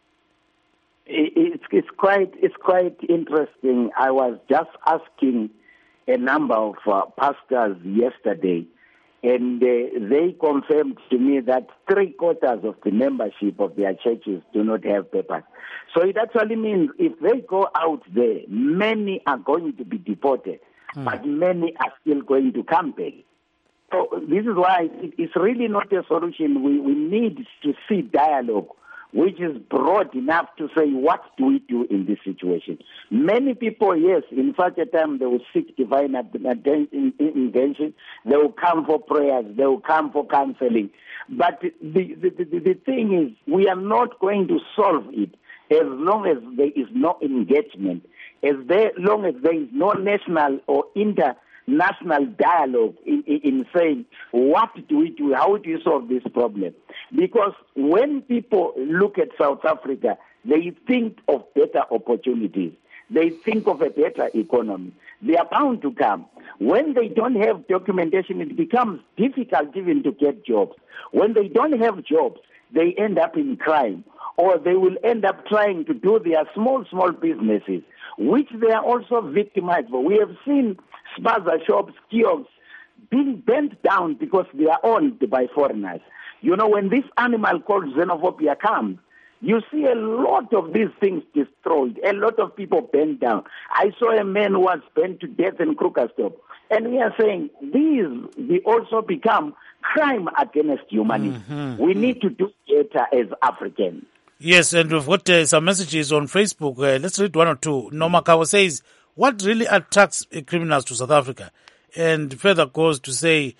It's quite interesting. I was just asking a number of pastors yesterday, and they confirmed to me that 3/4 of the membership of their churches do not have papers. So it actually means if they go out there, many are going to be deported, but many are still going to come back. So this is why it's really not a solution. We need to see dialogue, which is broad enough to say, what do we do in this situation? Many people, yes, in such a time, they will seek divine intervention. They will come for prayers. They will come for counseling. But the thing is, we are not going to solve it as long as there is no engagement, as long as there is no national or international dialogue in saying, what do we do? How do you solve this problem? Because when people look at South Africa, they think of better opportunities. They think of a better economy. They are bound to come. When they don't have documentation, it becomes difficult even to get jobs. When they don't have jobs, they end up in crime, or they will end up trying to do their small businesses, which they are also victimized for. We have seen spaza shops, kiosks being burnt down because they are owned by foreigners. When this animal called xenophobia comes, you see a lot of these things destroyed, a lot of people burnt down. I saw a man who was burnt to death in Krugersdorp. And we are saying they also become crime against humanity. We need to do better as Africans. Yes, and we've got some messages on Facebook. Let's read one or two. Noma Kawa says, what really attracts criminals to South Africa? And further goes to say,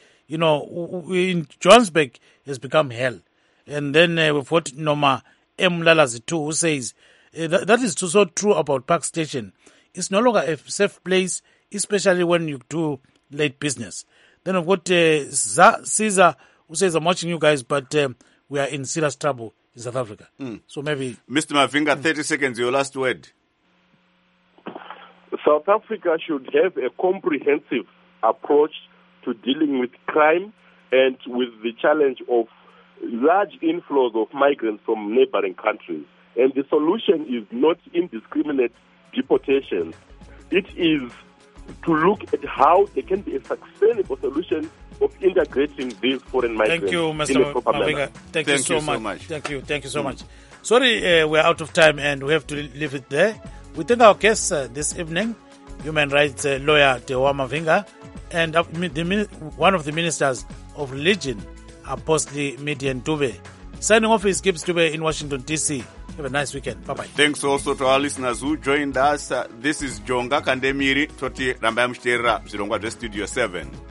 in Johannesburg has become hell. And then we've got Noma Mlalazi too, who says, that is so true about Park Station. It's no longer a safe place, especially when you do late business. Then we've got Caesar, who says, I'm watching you guys, but we are in serious trouble in South Africa. So maybe... Mr. Mavinga, 30 seconds, your last word. South Africa should have a comprehensive approach to dealing with crime and with the challenge of large inflows of migrants from neighboring countries. And the solution is not indiscriminate deportation. It is to look at how there can be a sustainable solution of integrating these foreign migrants. Thank you, Mr. Mavinga. Thank you so much. Thank you so much. Sorry, we're out of time and we have to leave it there. We thank our guests this evening, human rights lawyer Tewa Mavinga, and one of the ministers of religion, Apostle Midian Dube. Signing off is Gibbs Dube in Washington, D.C. Have a nice weekend. Bye-bye. Thanks also to our listeners who joined us. This is Jonga Kandemiri, Toti Rambayam Shtera, Zirongwa Studio 7.